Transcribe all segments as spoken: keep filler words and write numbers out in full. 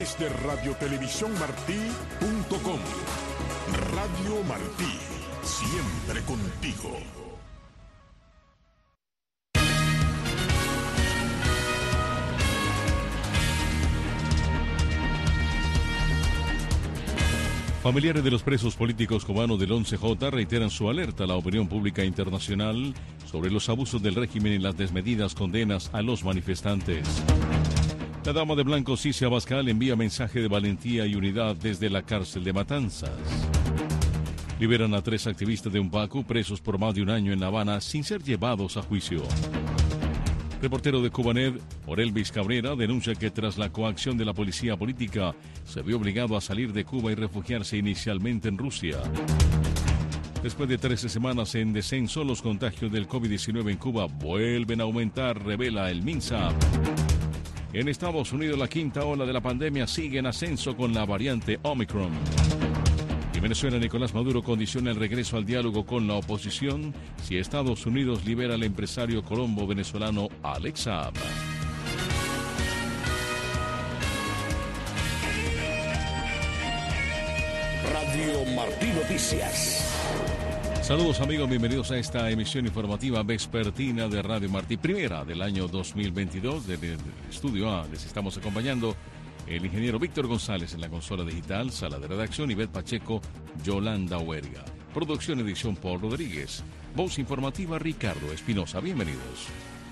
Desde radio televisión martí punto com. Radio Martí, siempre contigo. Familiares de los presos políticos cubanos del once J reiteran su alerta a la opinión pública internacional sobre los abusos del régimen y las desmedidas condenas a los manifestantes. La dama de blanco Cicia Abascal envía mensaje de valentía y unidad desde la cárcel de Matanzas. Liberan a tres activistas de UNPACU presos por más de un año en La Habana sin ser llevados a juicio. Reportero de Cubanet, Orelvis Cabrera, denuncia que tras la coacción de la policía política se vio obligado a salir de Cuba y refugiarse inicialmente en Rusia. Después de trece semanas en descenso, los contagios del COVID diecinueve en Cuba vuelven a aumentar, revela el MINSA. En Estados Unidos, la quinta ola de la pandemia sigue en ascenso con la variante Omicron. En Venezuela, Nicolás Maduro condiciona el regreso al diálogo con la oposición si Estados Unidos libera al empresario colombo venezolano Alex Saab. Radio Martí Noticias. Saludos amigos, bienvenidos a esta emisión informativa vespertina de Radio Martí, primera del año dos mil veintidós. Desde el estudio A les estamos acompañando el ingeniero Víctor González en la consola digital, sala de redacción, Ivette Pacheco, Yolanda Huerga. Producción, edición, Paul Rodríguez. Voz informativa, Ricardo Espinosa. Bienvenidos.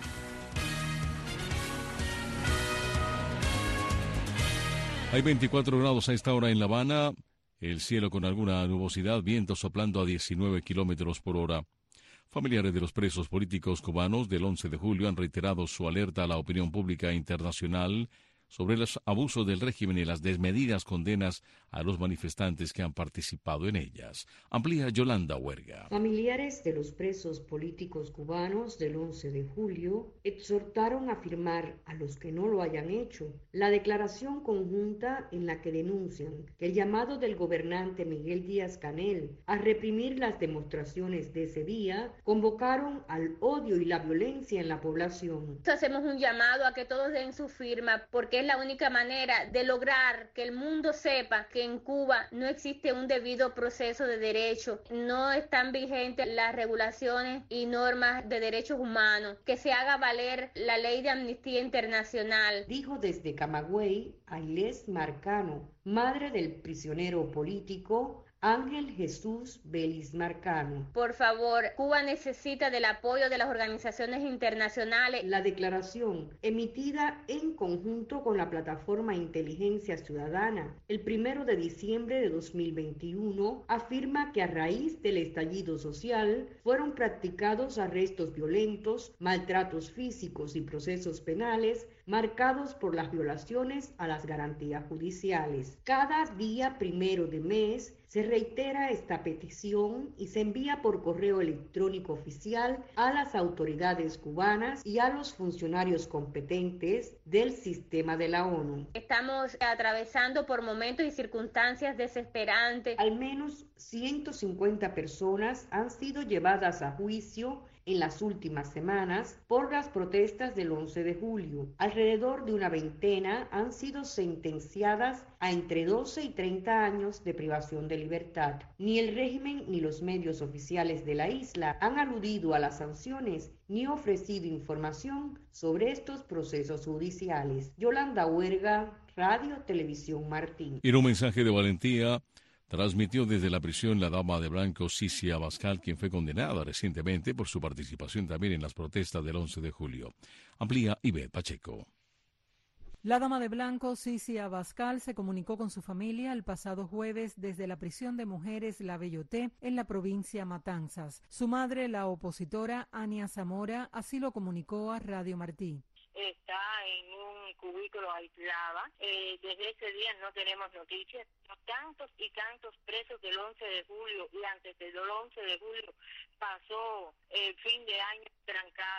Hay veinticuatro grados a esta hora en La Habana. El cielo con alguna nubosidad, viento soplando a diecinueve kilómetros por hora. Familiares de los presos políticos cubanos del once de julio han reiterado su alerta a la opinión pública internacional sobre los abusos del régimen y las desmedidas condenas a los manifestantes que han participado en ellas. Amplía Yolanda Huerga. Familiares de los presos políticos cubanos del once de julio exhortaron a firmar a los que no lo hayan hecho la declaración conjunta en la que denuncian que el llamado del gobernante Miguel Díaz-Canel a reprimir las demostraciones de ese día convocaron al odio y la violencia en la población. Hacemos un llamado a que todos den su firma porque es la única manera de lograr que el mundo sepa que en Cuba no existe un debido proceso de derecho, no están vigentes las regulaciones y normas de derechos humanos, que se haga valer la ley de amnistía internacional. Dijo desde Camagüey Ailés Marcano, madre del prisionero político Ángel Jesús Vélez Marcano. Por favor, Cuba necesita del apoyo de las organizaciones internacionales. La declaración, emitida en conjunto con la plataforma Inteligencia Ciudadana, el primero de diciembre de dos mil veintiuno, afirma que a raíz del estallido social fueron practicados arrestos violentos, maltratos físicos y procesos penales marcados por las violaciones a las garantías judiciales. Cada día primero de mes se reitera esta petición y se envía por correo electrónico oficial a las autoridades cubanas y a los funcionarios competentes del sistema de la ONU. Estamos atravesando por momentos y circunstancias desesperantes. Al menos ciento cincuenta personas han sido llevadas a juicio en las últimas semanas por las protestas del once de julio. Alrededor de una veintena han sido sentenciadas a entre doce y treinta años de privación de libertad. Ni el régimen ni los medios oficiales de la isla han aludido a las sanciones ni ofrecido información sobre estos procesos judiciales. Yolanda Huerga, Radio Televisión Martí. En un mensaje de valentía transmitió desde la prisión la dama de blanco Cicia Abascal, quien fue condenada recientemente por su participación también en las protestas del once de julio. Amplía Ivette Pacheco. La dama de blanco Cicia Abascal se comunicó con su familia el pasado jueves desde la prisión de mujeres La Belloté en la provincia Matanzas. Su madre, la opositora Ania Zamora, así lo comunicó a Radio Martí. Está en un cubículo aislada. Eh, desde ese día no tenemos noticias. Tantos y tantos presos del once de julio y antes del once de julio pasó el fin de año trancada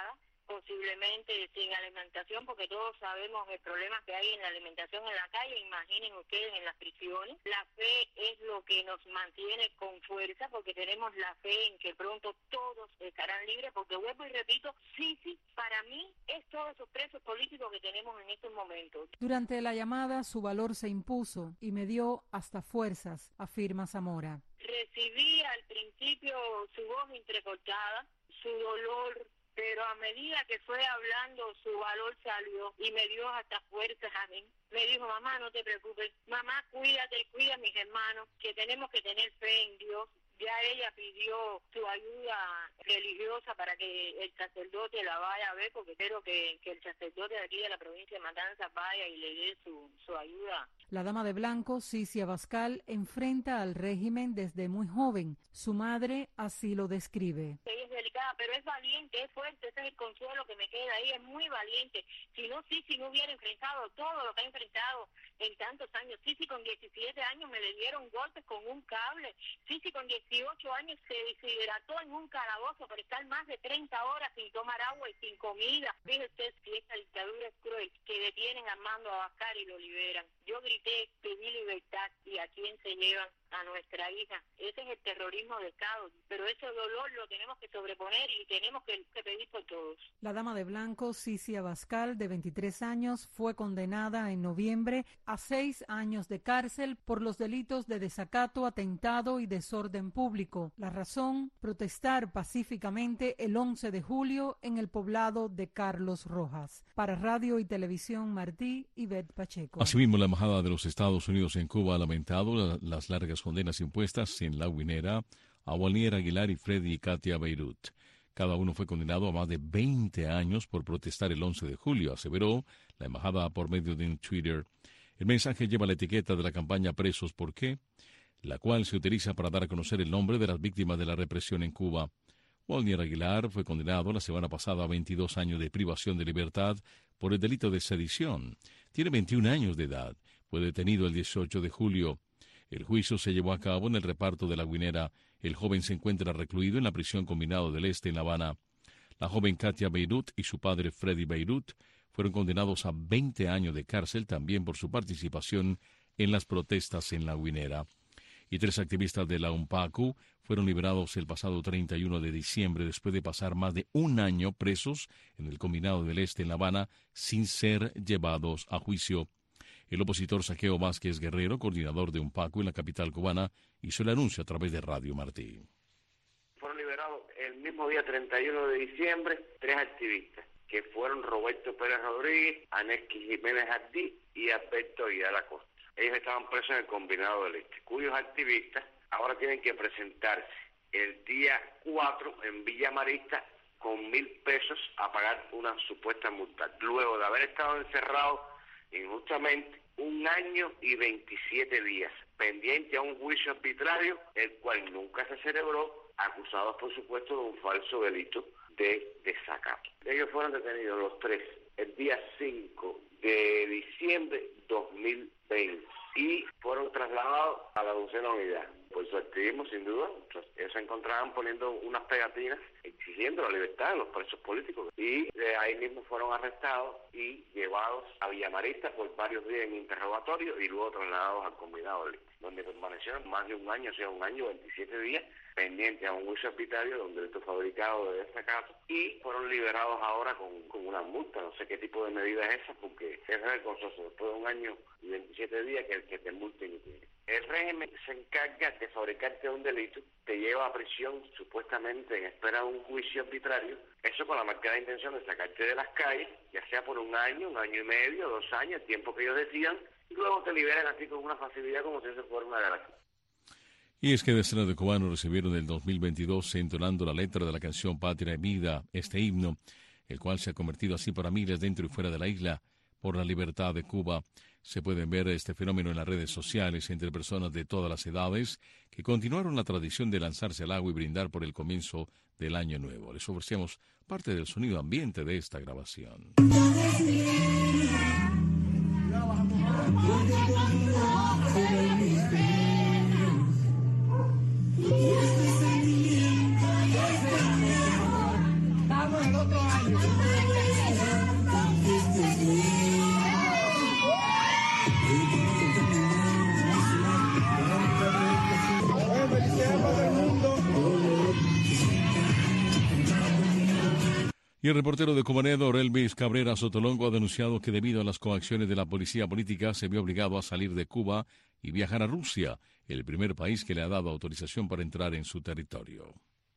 posiblemente sin alimentación, porque todos sabemos el problema que hay en la alimentación en la calle. Imaginen ustedes en las prisiones. La fe es lo que nos mantiene con fuerza, porque tenemos la fe en que pronto todos estarán libres, porque vuelvo y repito, Sisi para mí es todos esos presos políticos que tenemos en estos momentos. Durante la llamada su valor se impuso y me dio hasta fuerzas, afirma Zamora. Recibí al principio su voz entrecortada, su dolor, pero a medida que fue hablando su valor salió y me dio hasta fuerzas a mí. Me dijo, mamá, no te preocupes, mamá, cuídate, cuida a mis hermanos, que tenemos que tener fe en Dios. Ya ella pidió su ayuda religiosa para que el sacerdote la vaya a ver, porque espero que, que el sacerdote de aquí de la provincia de Matanzas vaya y le dé su, su ayuda. La dama de blanco, Sisi Abascal, enfrenta al régimen desde muy joven. Su madre así lo describe. Ella es delicada, pero es valiente, es fuerte, ese es el consuelo que me queda ahí, es muy valiente. Si no, Sisi no hubiera enfrentado todo lo que ha enfrentado en tantos años. Sisi con diecisiete años me le dieron golpes con un cable. Sisi con dieciocho años se deshidrató en un calabozo por estar más de treinta horas sin tomar agua y sin comida. Fíjese si esta dictadura es cruel, que detienen a Armando Abascal y lo liberan. Yo grité, pedí libertad, y a quién se llevan, a nuestra hija. Ese es el terrorismo de Estado, pero ese dolor lo tenemos que sobreponer y tenemos que, que pedir por todos. La dama de blanco, Sisi Abascal, de veintitrés años, fue condenada en noviembre a seis años de cárcel por los delitos de desacato, atentado y desorden público. La razón, protestar pacíficamente el once de julio en el poblado de Carlos Rojas. Para Radio y Televisión Martí, Ivette Pacheco. Asimismo, la Embajada de los Estados Unidos en Cuba ha lamentado la, las largas condenas impuestas en La Guinera a Walnier Aguilar y Freddy y Katia Beirut. Cada uno fue condenado a más de veinte años por protestar el once de julio, aseveró la embajada por medio de un Twitter. El mensaje lleva la etiqueta de la campaña Presos ¿Por qué?, la cual se utiliza para dar a conocer el nombre de las víctimas de la represión en Cuba. Walnier Aguilar fue condenado la semana pasada a veintidós años de privación de libertad por el delito de sedición. Tiene veintiún años de edad. Fue detenido el dieciocho de julio. El juicio se llevó a cabo en el reparto de La Guinera. El joven se encuentra recluido en la prisión Combinado del Este en La Habana. La joven Katia Beirut y su padre Freddy Beirut fueron condenados a veinte años de cárcel también por su participación en las protestas en La Guinera. Y tres activistas de la UNPACU fueron liberados el pasado treinta y uno de diciembre después de pasar más de un año presos en el Combinado del Este en La Habana sin ser llevados a juicio. El opositor Saqueo Vázquez Guerrero, coordinador de UNPACU en la capital cubana, hizo el anuncio a través de Radio Martí. Fueron liberados el mismo día treinta y uno de diciembre tres activistas, que fueron Roberto Pérez Rodríguez, Aneski Jiménez Jardí y Alberto Vidal Acosta. Ellos estaban presos en el Combinado del Este, cuyos activistas ahora tienen que presentarse el día cuatro en Villa Marista con mil pesos a pagar una supuesta multa, luego de haber estado encerrados injustamente un año y veintisiete días, pendiente a un juicio arbitrario, el cual nunca se celebró, acusados por supuesto de un falso delito de desacato. Ellos fueron detenidos los tres el día cinco de diciembre de dos mil veinte y fueron trasladados a la doncena unidad. Por su activismo, sin duda, ellos se encontraban poniendo unas pegatinas exigiendo la libertad de los presos políticos y de ahí mismo fueron arrestados y llevados a Villamarista por varios días en interrogatorio y luego trasladados al Combinado del Este, donde permanecieron más de un año, o sea, un año, veintisiete días, pendientes a un juicio arbitrario de un delito fabricado de desacato y fueron liberados ahora con, con una multa. No sé qué tipo de medida es esa, porque es vergonzoso después de un año y veintisiete días que el que te multen y te... El régimen se encarga de fabricarte un delito, te lleva a prisión supuestamente en espera de un juicio arbitrario, eso con la marcada intención de sacarte de las calles, ya sea por un año, un año y medio, dos años, el tiempo que ellos decidan, y luego te liberan así con una facilidad como si eso fuera una galaxia. Y es que decenas de cubanos recibieron en el dos mil veintidós entonando la letra de la canción Patria y Vida, este himno, el cual se ha convertido así para miles dentro y fuera de la isla, por la libertad de Cuba. Se pueden ver este fenómeno en las redes sociales entre personas de todas las edades que continuaron la tradición de lanzarse al agua y brindar por el comienzo del año nuevo. Les ofrecemos parte del sonido ambiente de esta grabación. Estamos en otro año. Y el reportero de Cumanedo, Elvis Cabrera Sotolongo, ha denunciado que debido a las coacciones de la policía política se vio obligado a salir de Cuba y viajar a Rusia, el primer país que le ha dado autorización para entrar en su territorio.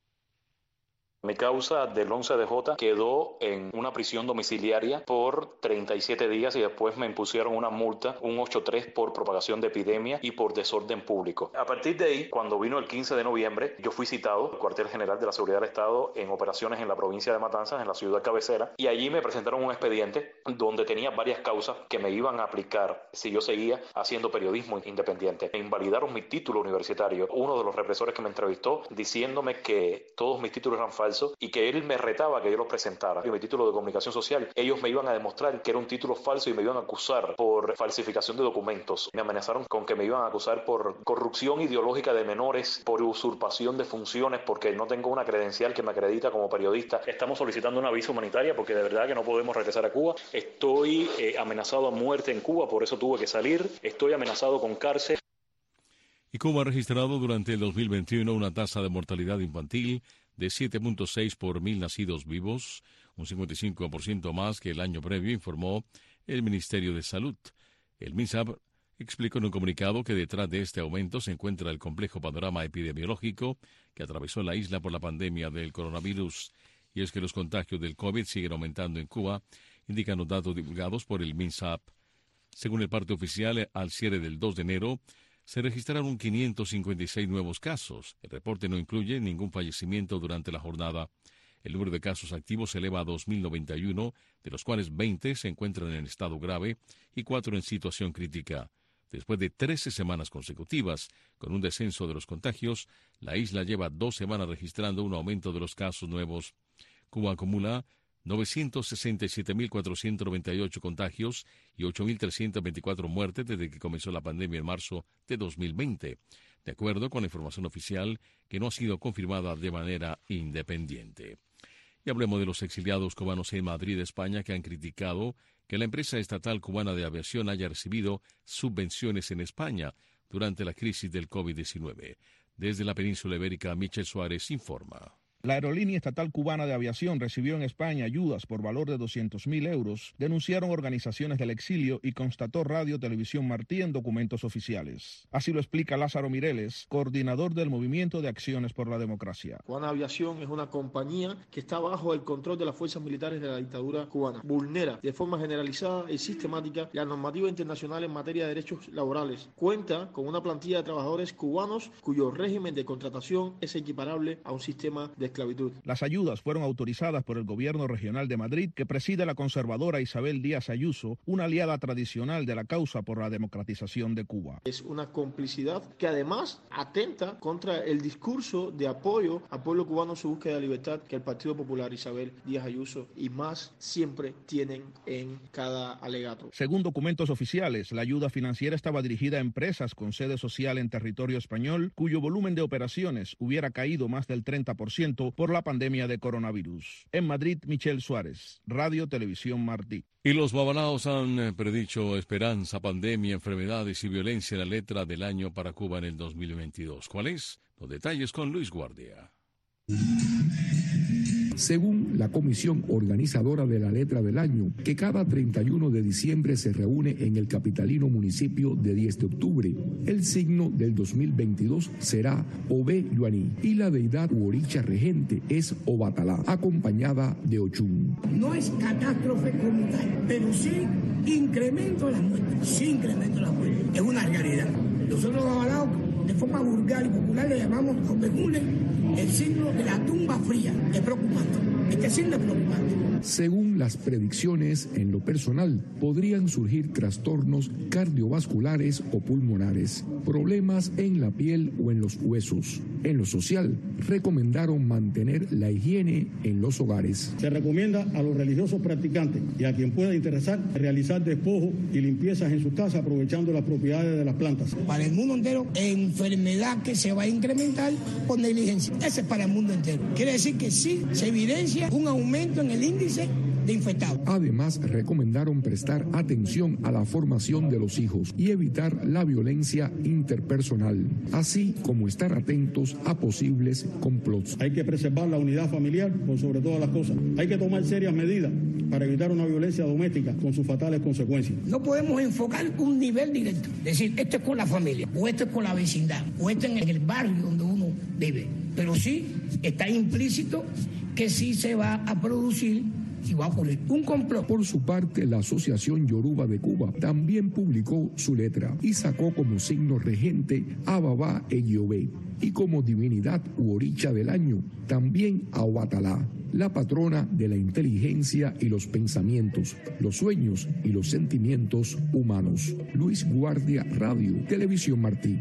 Mi causa del once de Jota quedó en una prisión domiciliaria por treinta y siete días y después me impusieron una multa, un ocho tres por propagación de epidemia y por desorden público. A partir de ahí, cuando vino el quince de noviembre, yo fui citado al cuartel general de la Seguridad del Estado en operaciones en la provincia de Matanzas, en la ciudad cabecera, y allí me presentaron un expediente donde tenía varias causas que me iban a aplicar si yo seguía haciendo periodismo independiente. Me invalidaron mi título universitario. Uno de los represores que me entrevistó diciéndome que todos mis títulos eran falsos y que él me retaba que yo los presentara. Yo, mi título de comunicación social, ellos me iban a demostrar que era un título falso y me iban a acusar por falsificación de documentos. Me amenazaron con que me iban a acusar por corrupción ideológica de menores, por usurpación de funciones, porque no tengo una credencial que me acredita como periodista. Estamos solicitando una visa humanitaria porque de verdad que no podemos regresar a Cuba. Estoy eh, amenazado a muerte en Cuba, por eso tuve que salir. Estoy amenazado con cárcel. Y Cuba ha registrado durante el dos mil veintiuno una tasa de mortalidad infantil de siete punto seis por mil nacidos vivos, un cincuenta y cinco por ciento más que el año previo, informó el Ministerio de Salud. El MINSAP explicó en un comunicado que detrás de este aumento se encuentra el complejo panorama epidemiológico que atravesó la isla por la pandemia del coronavirus. Y es que los contagios del COVID siguen aumentando en Cuba, indican los datos divulgados por el MINSAP. Según el parte oficial, al cierre del dos de enero, se registraron quinientos cincuenta y seis nuevos casos. El reporte no incluye ningún fallecimiento durante la jornada. El número de casos activos se eleva a dos mil noventa y uno, de los cuales veinte se encuentran en estado grave y cuatro en situación crítica. Después de trece semanas consecutivas con un descenso de los contagios, la isla lleva dos semanas registrando un aumento de los casos nuevos. Cuba acumula novecientos sesenta y siete mil cuatrocientos noventa y ocho contagios y ocho mil trescientas veinticuatro muertes desde que comenzó la pandemia en marzo de dos mil veinte, de acuerdo con la información oficial que no ha sido confirmada de manera independiente. Y hablemos de los exiliados cubanos en Madrid, España, que han criticado que la empresa estatal cubana de aviación haya recibido subvenciones en España durante la crisis del COVID diecinueve. Desde la península ibérica, Michel Suárez informa. La aerolínea estatal cubana de aviación recibió en España ayudas por valor de doscientos mil euros, denunciaron organizaciones del exilio y constató Radio Televisión Martí en documentos oficiales. Así lo explica Lázaro Mireles, coordinador del Movimiento de Acciones por la Democracia. Cubana Aviación es una compañía que está bajo el control de las fuerzas militares de la dictadura cubana. Vulnera de forma generalizada y sistemática la normativa internacional en materia de derechos laborales. Cuenta con una plantilla de trabajadores cubanos cuyo régimen de contratación es equiparable a un sistema de esclavitud. Las ayudas fueron autorizadas por el Gobierno Regional de Madrid, que preside la conservadora Isabel Díaz Ayuso, una aliada tradicional de la causa por la democratización de Cuba. Es una complicidad que además atenta contra el discurso de apoyo al pueblo cubano en su búsqueda de libertad que el Partido Popular, Isabel Díaz Ayuso y más siempre tienen en cada alegato. Según documentos oficiales, la ayuda financiera estaba dirigida a empresas con sede social en territorio español, cuyo volumen de operaciones hubiera caído más del treinta por ciento por la pandemia de coronavirus. En Madrid, Michel Suárez, Radio Televisión Martí. Y los babalaos han predicho esperanza, pandemia, enfermedades y violencia en la letra del año para Cuba en el dos mil veintidós. ¿Cuál es? Los detalles con Luis Guardia. Según la comisión organizadora de la letra del año, que cada treinta y uno de diciembre se reúne en el capitalino municipio de diez de octubre, el signo del dos mil veintidós será Ove Yuaní y la deidad u oricha regente es Obatalá, acompañada de Ochun. No es catástrofe como tal, pero sí incremento las muertes, sí incremento las muertes. Es una realidad. Nosotros los babalaos, de forma vulgar y popular, le llamamos Ovejule, el signo de la tumba fría. Es preocupante. Este signo es preocupante. Según las predicciones, en lo personal, podrían surgir trastornos cardiovasculares o pulmonares, problemas en la piel o en los huesos. En lo social, recomendaron mantener la higiene en los hogares. Se recomienda a los religiosos practicantes y a quien pueda interesar realizar despojos y limpiezas en su casa aprovechando las propiedades de las plantas. Para el mundo entero, enfermedad que se va a incrementar por negligencia. Ese es para el mundo entero. Quiere decir que sí se evidencia un aumento en el índice de infectados. Además, recomendaron prestar atención a la formación de los hijos y evitar la violencia interpersonal, así como estar atentos a posibles complots. Hay que preservar la unidad familiar por sobre todas las cosas. Hay que tomar serias medidas para evitar una violencia doméstica con sus fatales consecuencias. No podemos enfocar un nivel directo, decir, esto es con la familia, o esto es con la vecindad, o esto es en el barrio donde uno vive. Pero sí está implícito que sí se va a producir y va a ocurrir un complot. Por su parte, la Asociación Yoruba de Cuba también publicó su letra y sacó como signo regente a Baba Eyobe y como divinidad u oricha del año también a Obatalá, la patrona de la inteligencia y los pensamientos, los sueños y los sentimientos humanos. Luis Guardia, Radio Televisión Martí.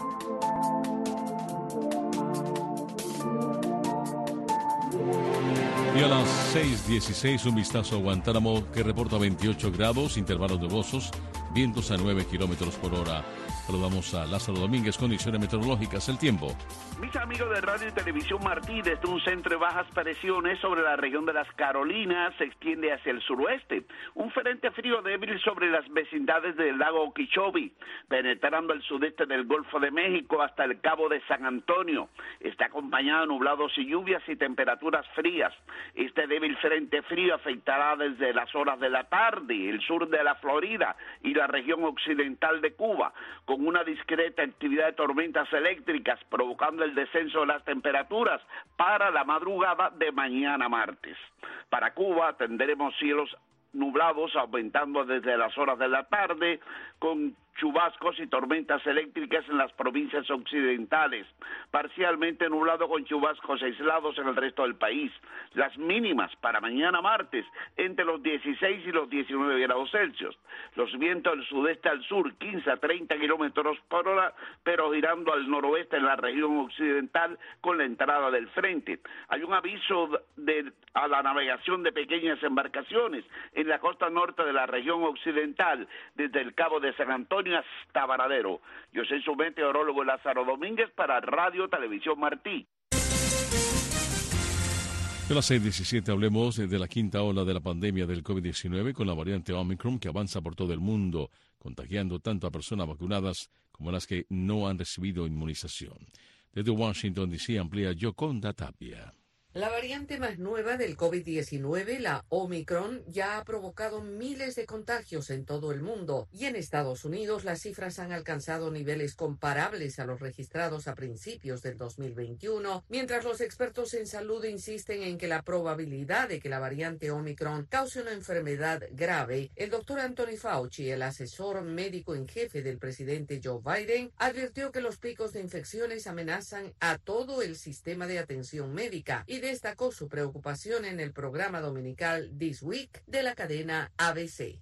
Y a las seis dieciséis, un vistazo a Guantánamo, que reporta veintiocho grados, intervalos nubosos, vientos a nueve kilómetros por hora. Saludamos a Lázaro Domínguez, condiciones meteorológicas, el tiempo. Mis amigos de Radio y Televisión Martí, desde un centro de bajas presiones sobre la región de las Carolinas se extiende hacia el suroeste. Un frente frío débil sobre las vecindades del lago Okeechobee, penetrando el sudeste del Golfo de México hasta el Cabo de San Antonio. Está acompañado de nublados y lluvias y temperaturas frías. Este débil frente frío afectará desde las horas de la tarde el sur de la Florida y la región occidental de Cuba, con una discreta actividad de tormentas eléctricas, provocando el descenso de las temperaturas para la madrugada de mañana martes. Para Cuba tendremos cielos nublados aumentando desde las horas de la tarde, con chubascos y tormentas eléctricas en las provincias occidentales, parcialmente nublado con chubascos aislados en el resto del país. Las mínimas para mañana martes entre los dieciséis y los diecinueve grados Celsius. Los vientos del sudeste al sur, quince a treinta kilómetros por hora, pero girando al noroeste en la región occidental con la entrada del frente. Hay un aviso de, a la navegación de pequeñas embarcaciones en la costa norte de la región occidental, desde el Cabo de San Antonio hasta Varadero. Yo soy su meteorólogo Lázaro Domínguez para Radio Televisión Martí. De las seis diecisiete hablemos de la quinta ola de la pandemia del COVID diecinueve con la variante Omicron que avanza por todo el mundo, contagiando tanto a personas vacunadas como a las que no han recibido inmunización. Desde Washington, D C, amplía Yoconda Tapia. La variante más nueva del COVID diecinueve, la Omicron, ya ha provocado miles de contagios en todo el mundo y en Estados Unidos las cifras han alcanzado niveles comparables a los registrados a principios del dos mil veintiuno, mientras los expertos en salud insisten en que la probabilidad de que la variante Omicron cause una enfermedad grave. El doctor Anthony Fauci, el asesor médico en jefe del presidente Joe Biden, advirtió que los picos de infecciones amenazan a todo el sistema de atención médica y destacó su preocupación en el programa dominical This Week de la cadena A B C.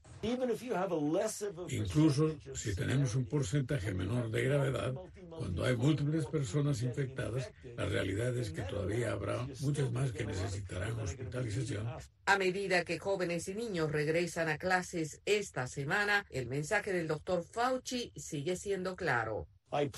Incluso si tenemos un porcentaje menor de gravedad, cuando hay múltiples personas infectadas, la realidad es que todavía habrá muchas más que necesitarán hospitalización. A medida que jóvenes y niños regresan a clases esta semana, el mensaje del doctor Fauci sigue siendo claro.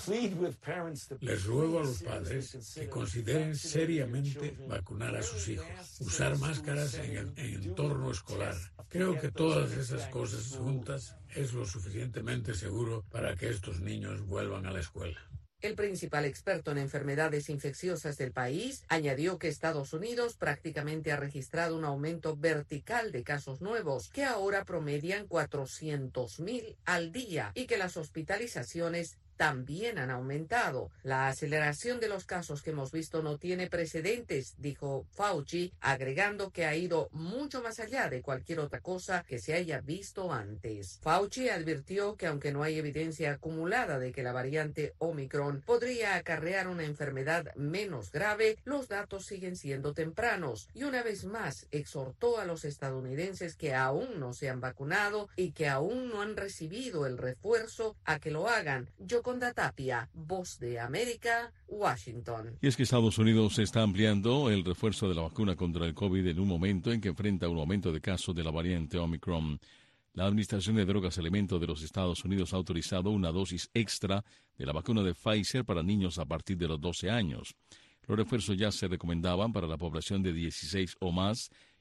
Les ruego a los padres que consideren seriamente vacunar a sus hijos, usar máscaras en el en entorno escolar. Creo que todas esas cosas juntas es lo suficientemente seguro para que estos niños vuelvan a la escuela. El principal experto en enfermedades infecciosas del país añadió que Estados Unidos prácticamente ha registrado un aumento vertical de casos nuevos, que ahora promedian cuatrocientos mil al día, y que las hospitalizaciones también han aumentado. La aceleración de los casos que hemos visto no tiene precedentes, dijo Fauci, agregando que ha ido mucho más allá de cualquier otra cosa que se haya visto antes. Fauci advirtió que aunque no hay evidencia acumulada de que la variante Omicron podría acarrear una enfermedad menos grave, los datos siguen siendo tempranos, y una vez más exhortó a los estadounidenses que aún no se han vacunado y que aún no han recibido el refuerzo a que lo hagan. Yo Yoconda Tapia, Voz de América, Washington. Y es que Estados Unidos está ampliando el refuerzo de la vacuna contra el COVID en un momento en que enfrenta un aumento de casos de la variante Omicron. La Administración de Drogas y Alimentos de los Estados Unidos ha autorizado una dosis extra de la vacuna de Pfizer para niños a partir de los doce años. Los refuerzos ya se recomendaban para la población de dieciséis o más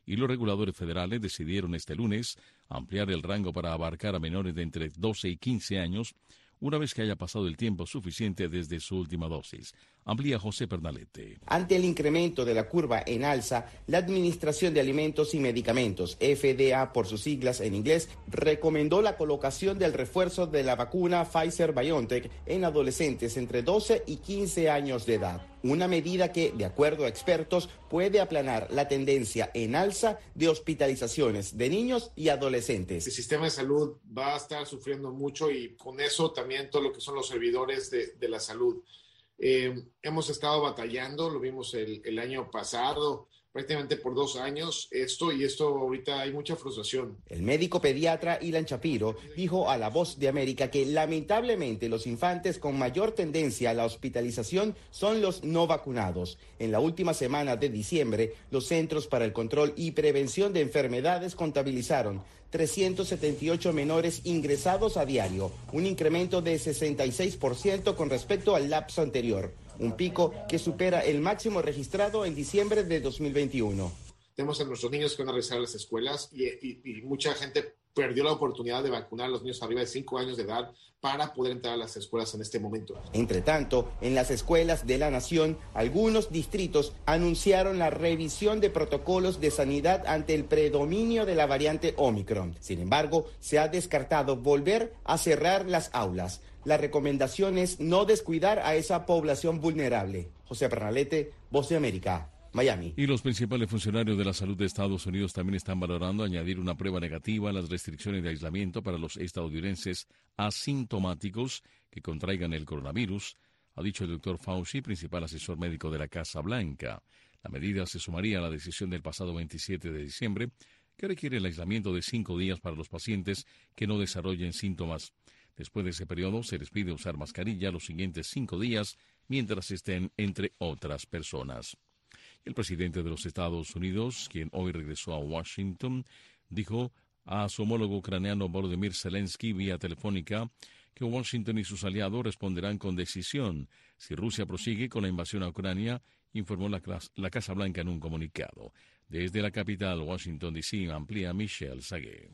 y los reguladores federales decidieron este lunes ampliar el rango para abarcar a menores de entre doce y quince años, una vez que haya pasado el tiempo suficiente desde su última dosis. Amplía José Pernalete. Ante el incremento de la curva en alza, la Administración de Alimentos y Medicamentos, F D A por sus siglas en inglés, recomendó la colocación del refuerzo de la vacuna Pfizer-BioNTech en adolescentes entre doce y quince años de edad. Una medida que, de acuerdo a expertos, puede aplanar la tendencia en alza de hospitalizaciones de niños y adolescentes. El sistema de salud va a estar sufriendo mucho y con eso también todo lo que son los servidores de, de la salud. Eh, hemos estado batallando, lo vimos el, el año pasado, prácticamente por dos años, esto y esto ahorita hay mucha frustración. El médico pediatra Ilan Shapiro dijo a La Voz de América que lamentablemente los infantes con mayor tendencia a la hospitalización son los no vacunados. En la última semana de diciembre, los Centros para el Control y Prevención de Enfermedades contabilizaron trescientos setenta y ocho menores ingresados a diario, un incremento de sesenta y seis por ciento con respecto al lapso anterior, un pico que supera el máximo registrado en diciembre de dos mil veintiuno. Tenemos a nuestros niños que van a regresar a las escuelas y, y, y mucha gente perdió la oportunidad de vacunar a los niños arriba de cinco años de edad para poder entrar a las escuelas en este momento. Entre tanto, en las escuelas de la nación, algunos distritos anunciaron la revisión de protocolos de sanidad ante el predominio de la variante Omicron. Sin embargo, se ha descartado volver a cerrar las aulas. La recomendación es no descuidar a esa población vulnerable. José Pernalete, Voz de América, Miami. Y los principales funcionarios de la salud de Estados Unidos también están valorando añadir una prueba negativa a las restricciones de aislamiento para los estadounidenses asintomáticos que contraigan el coronavirus, ha dicho el doctor Fauci, principal asesor médico de la Casa Blanca. La medida se sumaría a la decisión del pasado veintisiete de diciembre, que requiere el aislamiento de cinco días para los pacientes que no desarrollen síntomas. Después de ese periodo, se les pide usar mascarilla los siguientes cinco días mientras estén entre otras personas. El presidente de los Estados Unidos, quien hoy regresó a Washington, dijo a su homólogo ucraniano Volodymyr Zelensky vía telefónica que Washington y sus aliados responderán con decisión si Rusia prosigue con la invasión a Ucrania, informó la, la Casa Blanca en un comunicado. Desde la capital, Washington, D C, amplía Michelle Sagué.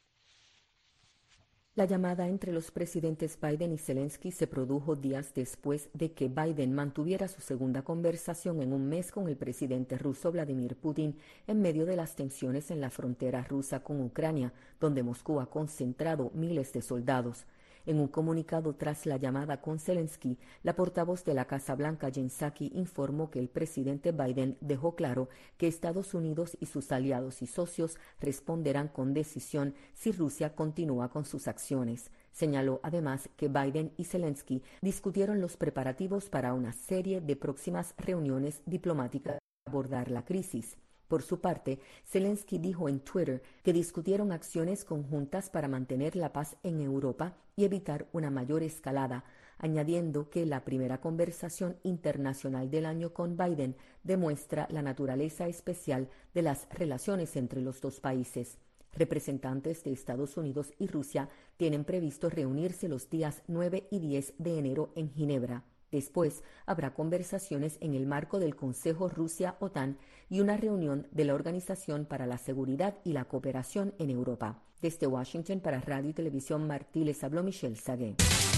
La llamada entre los presidentes Biden y Zelensky se produjo días después de que Biden mantuviera su segunda conversación en un mes con el presidente ruso Vladimir Putin en medio de las tensiones en la frontera rusa con Ucrania, donde Moscú ha concentrado miles de soldados. En un comunicado tras la llamada con Zelensky, la portavoz de la Casa Blanca, Jen Psaki, informó que el presidente Biden dejó claro que Estados Unidos y sus aliados y socios responderán con decisión si Rusia continúa con sus acciones. Señaló además que Biden y Zelensky discutieron los preparativos para una serie de próximas reuniones diplomáticas para abordar la crisis. Por su parte, Zelensky dijo en Twitter que discutieron acciones conjuntas para mantener la paz en Europa y evitar una mayor escalada, añadiendo que la primera conversación internacional del año con Biden demuestra la naturaleza especial de las relaciones entre los dos países. Representantes de Estados Unidos y Rusia tienen previsto reunirse los días nueve y diez de enero en Ginebra. Después habrá conversaciones en el marco del Consejo Rusia-OTAN y una reunión de la Organización para la Seguridad y la Cooperación en Europa. Desde Washington para Radio y Televisión Martí les habló Michelle Sagué.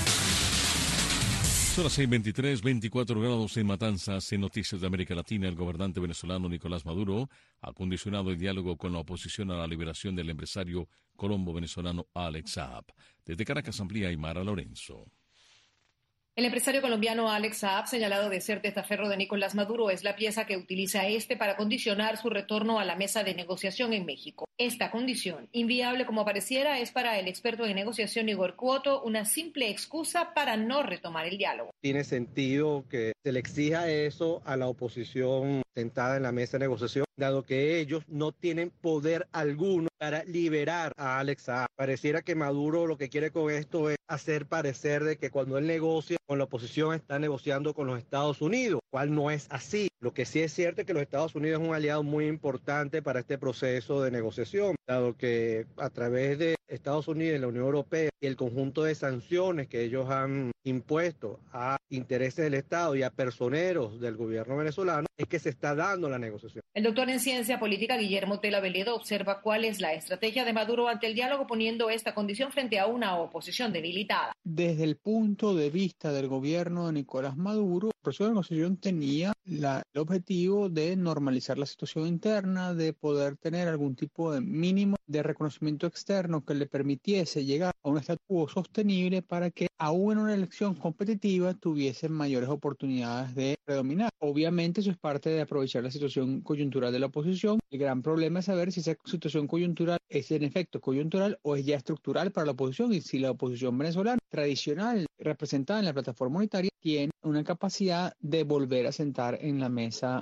Son las seis veintitrés, veinticuatro grados en Matanzas. En Noticias de América Latina, el gobernante venezolano Nicolás Maduro ha condicionado el diálogo con la oposición a la liberación del empresario colombo-venezolano Alex Saab. Desde Caracas amplía Aymara Lorenzo. El empresario colombiano Alex Saab, señalado de ser testaferro de Nicolás Maduro, es la pieza que utiliza este para condicionar su retorno a la mesa de negociación en México. Esta condición, inviable como pareciera, es para el experto en negociación Igor Cuoto una simple excusa para no retomar el diálogo. Tiene sentido que se le exija eso a la oposición sentada en la mesa de negociación, dado que ellos no tienen poder alguno para liberar a Alex Saab. Pareciera que Maduro lo que quiere con esto es hacer parecer de que cuando él negocia con la oposición está negociando con los Estados Unidos, cual no es así. Lo que sí es cierto es que los Estados Unidos es un aliado muy importante para este proceso de negociación, dado que a través de Estados Unidos y la Unión Europea y el conjunto de sanciones que ellos han impuesto a intereses del Estado y a personeros del gobierno venezolano es que se está dando la negociación. El doctor doctor en ciencia política Guillermo Tela Veledo observa cuál es la estrategia de Maduro ante el diálogo, poniendo esta condición frente a una oposición debilitada. Desde el punto de vista del gobierno de Nicolás Maduro, el proceso de negociación tenía la, el objetivo de normalizar la situación interna, de poder tener algún tipo de mínimo de reconocimiento externo que le permitiese llegar a un estatus quo sostenible para que aún en una elección competitiva tuviesen mayores oportunidades de predominar. Obviamente eso es parte de aprovechar la situación coyuntural de la oposición. El gran problema es saber si esa situación coyuntural es en efecto coyuntural o es ya estructural para la oposición, y si la oposición venezolana tradicional representada en la plataforma unitaria tiene una capacidad de volver a sentar en la mesa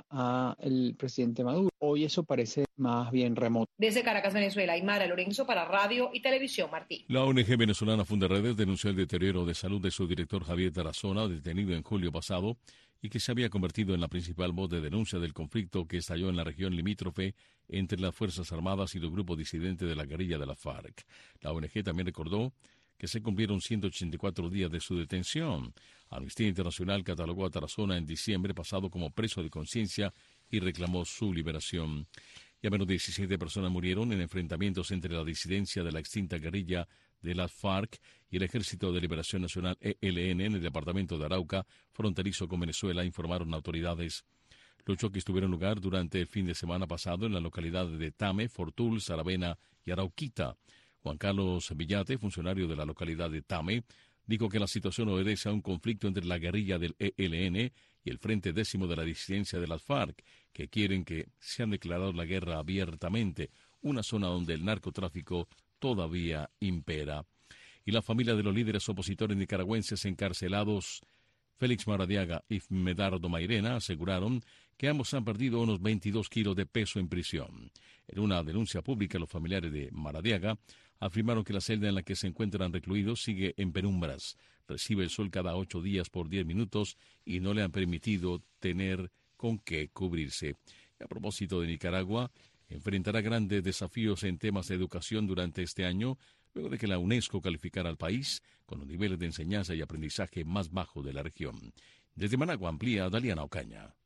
al presidente Maduro. Hoy eso parece más bien remoto. Desde Caracas, Venezuela, Aymara Lorenzo para Radio y Televisión Martí. La O N G venezolana Fundaredes denunció el deterioro de salud de su director Javier Tarazona, detenido en julio pasado, y que se había convertido en la principal voz de denuncia del conflicto que estalló en la región limítrofe entre las Fuerzas Armadas y los grupos disidentes de la guerrilla de la FARC. La O N G también recordó que se cumplieron ciento ochenta y cuatro días de su detención. Amnistía Internacional catalogó a Tarazona en diciembre pasado como preso de conciencia y reclamó su liberación. Y al menos diecisiete personas murieron en enfrentamientos entre la disidencia de la extinta guerrilla de la FARC y el Ejército de Liberación Nacional E L N en el departamento de Arauca, fronterizo con Venezuela, informaron autoridades. Los choques tuvieron lugar durante el fin de semana pasado en la localidad de Tame, Fortul, Saravena y Arauquita. Juan Carlos Villate, funcionario de la localidad de Tame, dijo que la situación obedece a un conflicto entre la guerrilla del E L N y el Frente Décimo de la disidencia de las FARC, que quieren que se han declarado la guerra abiertamente, una zona donde el narcotráfico todavía impera. Y la familia de los líderes opositores nicaragüenses encarcelados, Félix Maradiaga y Medardo Mairena, aseguraron que ambos han perdido unos veintidós kilos de peso en prisión. En una denuncia pública, los familiares de Maradiaga afirmaron que la celda en la que se encuentran recluidos sigue en penumbras, recibe el sol cada ocho días por diez minutos y no le han permitido tener con qué cubrirse. Y a propósito de Nicaragua, enfrentará grandes desafíos en temas de educación durante este año, luego de que la UNESCO calificara al país con los niveles de enseñanza y aprendizaje más bajos de la región. Desde Managua amplía Daliana Ocaña.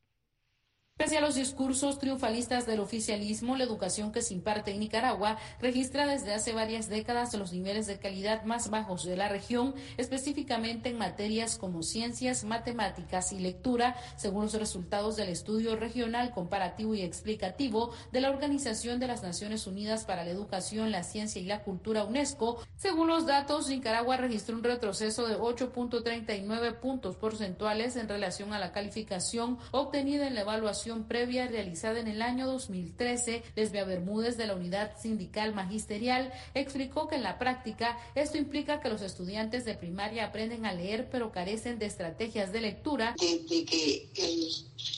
Pese a los discursos triunfalistas del oficialismo, la educación que se imparte en Nicaragua registra desde hace varias décadas los niveles de calidad más bajos de la región, específicamente en materias como ciencias, matemáticas y lectura, según los resultados del estudio regional comparativo y explicativo de la Organización de las Naciones Unidas para la Educación, la Ciencia y la Cultura, UNESCO. Según los datos, Nicaragua registró un retroceso de ocho punto treinta y nueve puntos porcentuales en relación a la calificación obtenida en la evaluación previa realizada en el año dos mil trece. Lesbia Bermúdez, de la Unidad Sindical Magisterial, explicó que en la práctica esto implica que los estudiantes de primaria aprenden a leer pero carecen de estrategias de lectura. Desde que el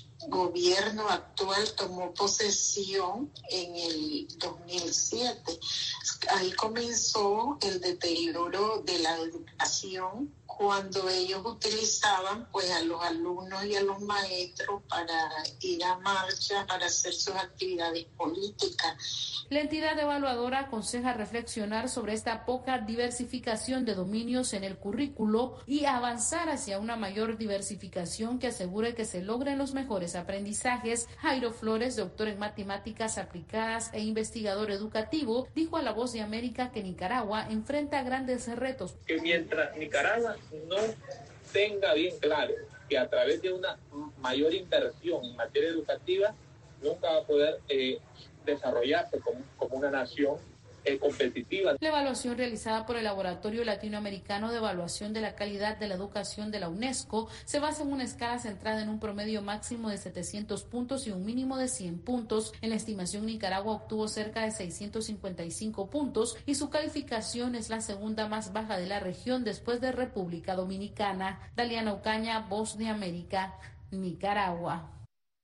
gobierno actual tomó posesión en el dos mil siete, ahí comenzó el deterioro de la educación, cuando ellos utilizaban pues a los alumnos y a los maestros para ir a marcha, para hacer sus actividades políticas. La entidad evaluadora aconseja reflexionar sobre esta poca diversificación de dominios en el currículo y avanzar hacia una mayor diversificación que asegure que se logren los mejores aprendizajes. Jairo Flores, doctor en matemáticas aplicadas e investigador educativo, dijo a La Voz de América que Nicaragua enfrenta grandes retos. Que mientras Nicaragua no tenga bien claro que a través de una mayor inversión en materia educativa nunca va a poder eh, desarrollarse como, como una nación eh, competitiva. La evaluación realizada por el Laboratorio Latinoamericano de Evaluación de la Calidad de la Educación de la UNESCO se basa en una escala centrada en un promedio máximo de setecientos puntos y un mínimo de cien puntos. En la estimación, Nicaragua obtuvo cerca de seiscientos cincuenta y cinco puntos y su calificación es la segunda más baja de la región después de República Dominicana. Daliana Ocaña, Voz de América, Nicaragua.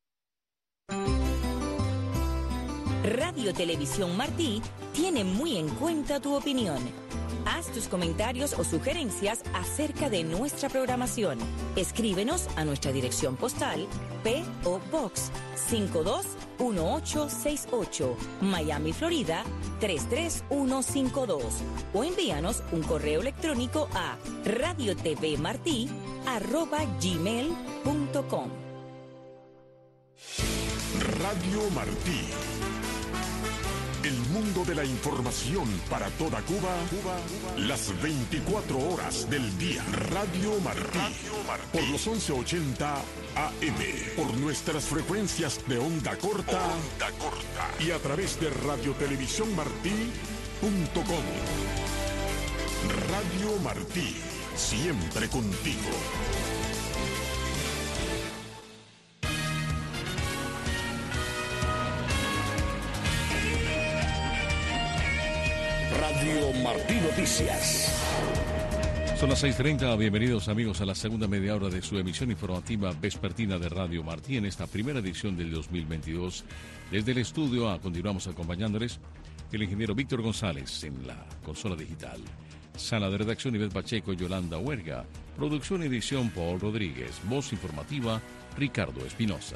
Radio Televisión Martí tiene muy en cuenta tu opinión. Haz tus comentarios o sugerencias acerca de nuestra programación. Escríbenos a nuestra dirección postal P O Box cinco dos uno ocho seis ocho, Miami, Florida tres tres uno cinco dos, o envíanos un correo electrónico a radiotvmartí arroba gmail punto com. Radio Martí. El mundo de la información para toda Cuba, Cuba, las veinticuatro horas del día. Radio Martí, Radio Martí. Por los once ochenta A M, por nuestras frecuencias de onda corta, onda corta y a través de radio televisión martí punto com. Radio Martí, siempre contigo. Radio Martí Noticias. Son las seis treinta, bienvenidos amigos a la segunda media hora de su emisión informativa vespertina de Radio Martí en esta primera edición del dos mil veintidós. Desde el estudio a, continuamos acompañándoles el ingeniero Víctor González en la consola digital. Sala de redacción Ivette Pacheco y Yolanda Huerga. Producción y edición Paul Rodríguez. Voz informativa Ricardo Espinosa.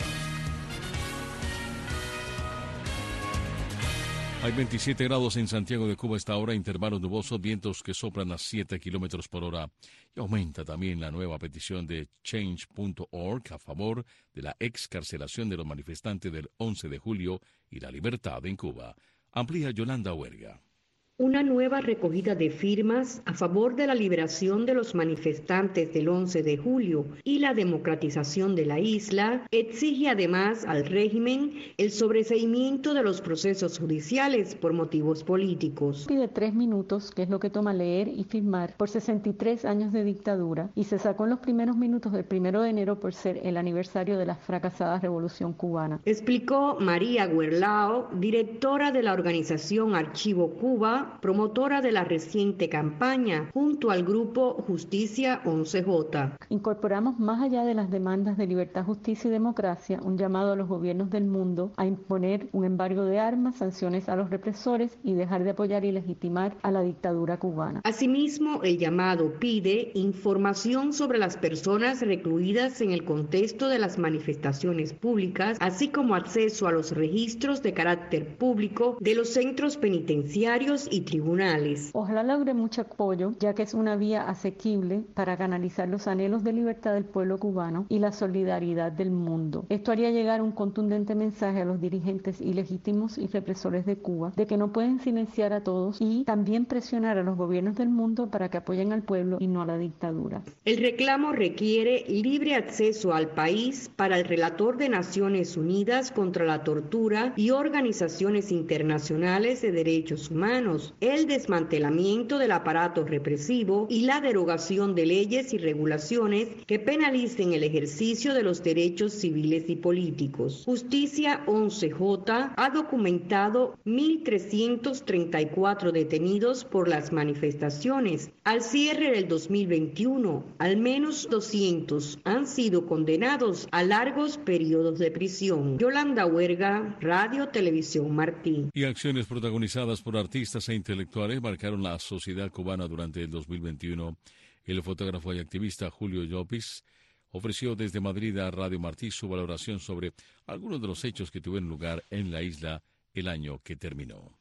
Hay veintisiete grados en Santiago de Cuba a esta hora, intervalos nubosos, vientos que soplan a siete kilómetros por hora. Y aumenta también la nueva petición de change punto org a favor de la excarcelación de los manifestantes del once de julio y la libertad en Cuba. Amplía Yolanda Huerga. Una nueva recogida de firmas a favor de la liberación de los manifestantes del once de julio y la democratización de la isla exige además al régimen el sobreseimiento de los procesos judiciales por motivos políticos. Pide tres minutos, que es lo que toma leer y firmar, por sesenta y tres años de dictadura, y se sacó en los primeros minutos del primero de enero por ser el aniversario de la fracasada Revolución Cubana. Explicó María Guerlao, directora de la organización Archivo Cuba, promotora de la reciente campaña, junto al grupo Justicia once J. Incorporamos, más allá de las demandas de libertad, justicia y democracia, un llamado a los gobiernos del mundo a imponer un embargo de armas, sanciones a los represores y dejar de apoyar y legitimar a la dictadura cubana. Asimismo, el llamado pide información sobre las personas recluidas en el contexto de las manifestaciones públicas, así como acceso a los registros de carácter público de los centros penitenciarios y tribunales. Ojalá logre mucho apoyo, ya que es una vía asequible para canalizar los anhelos de libertad del pueblo cubano y la solidaridad del mundo. Esto haría llegar un contundente mensaje a los dirigentes ilegítimos y represores de Cuba de que no pueden silenciar a todos, y también presionar a los gobiernos del mundo para que apoyen al pueblo y no a la dictadura. El reclamo requiere libre acceso al país para el relator de Naciones Unidas contra la tortura y organizaciones internacionales de derechos humanos, el desmantelamiento del aparato represivo y la derogación de leyes y regulaciones que penalicen el ejercicio de los derechos civiles y políticos. Justicia once J ha documentado mil trescientos treinta y cuatro detenidos por las manifestaciones. Al cierre del dos mil veintiuno, al menos doscientos han sido condenados a largos periodos de prisión. Yolanda Huerga, Radio Televisión Martí. Y acciones protagonizadas por artistas e intelectuales marcaron la sociedad cubana durante el dos mil veintiuno. El fotógrafo y activista Julio Llopis ofreció desde Madrid a Radio Martí su valoración sobre algunos de los hechos que tuvieron lugar en la isla el año que terminó.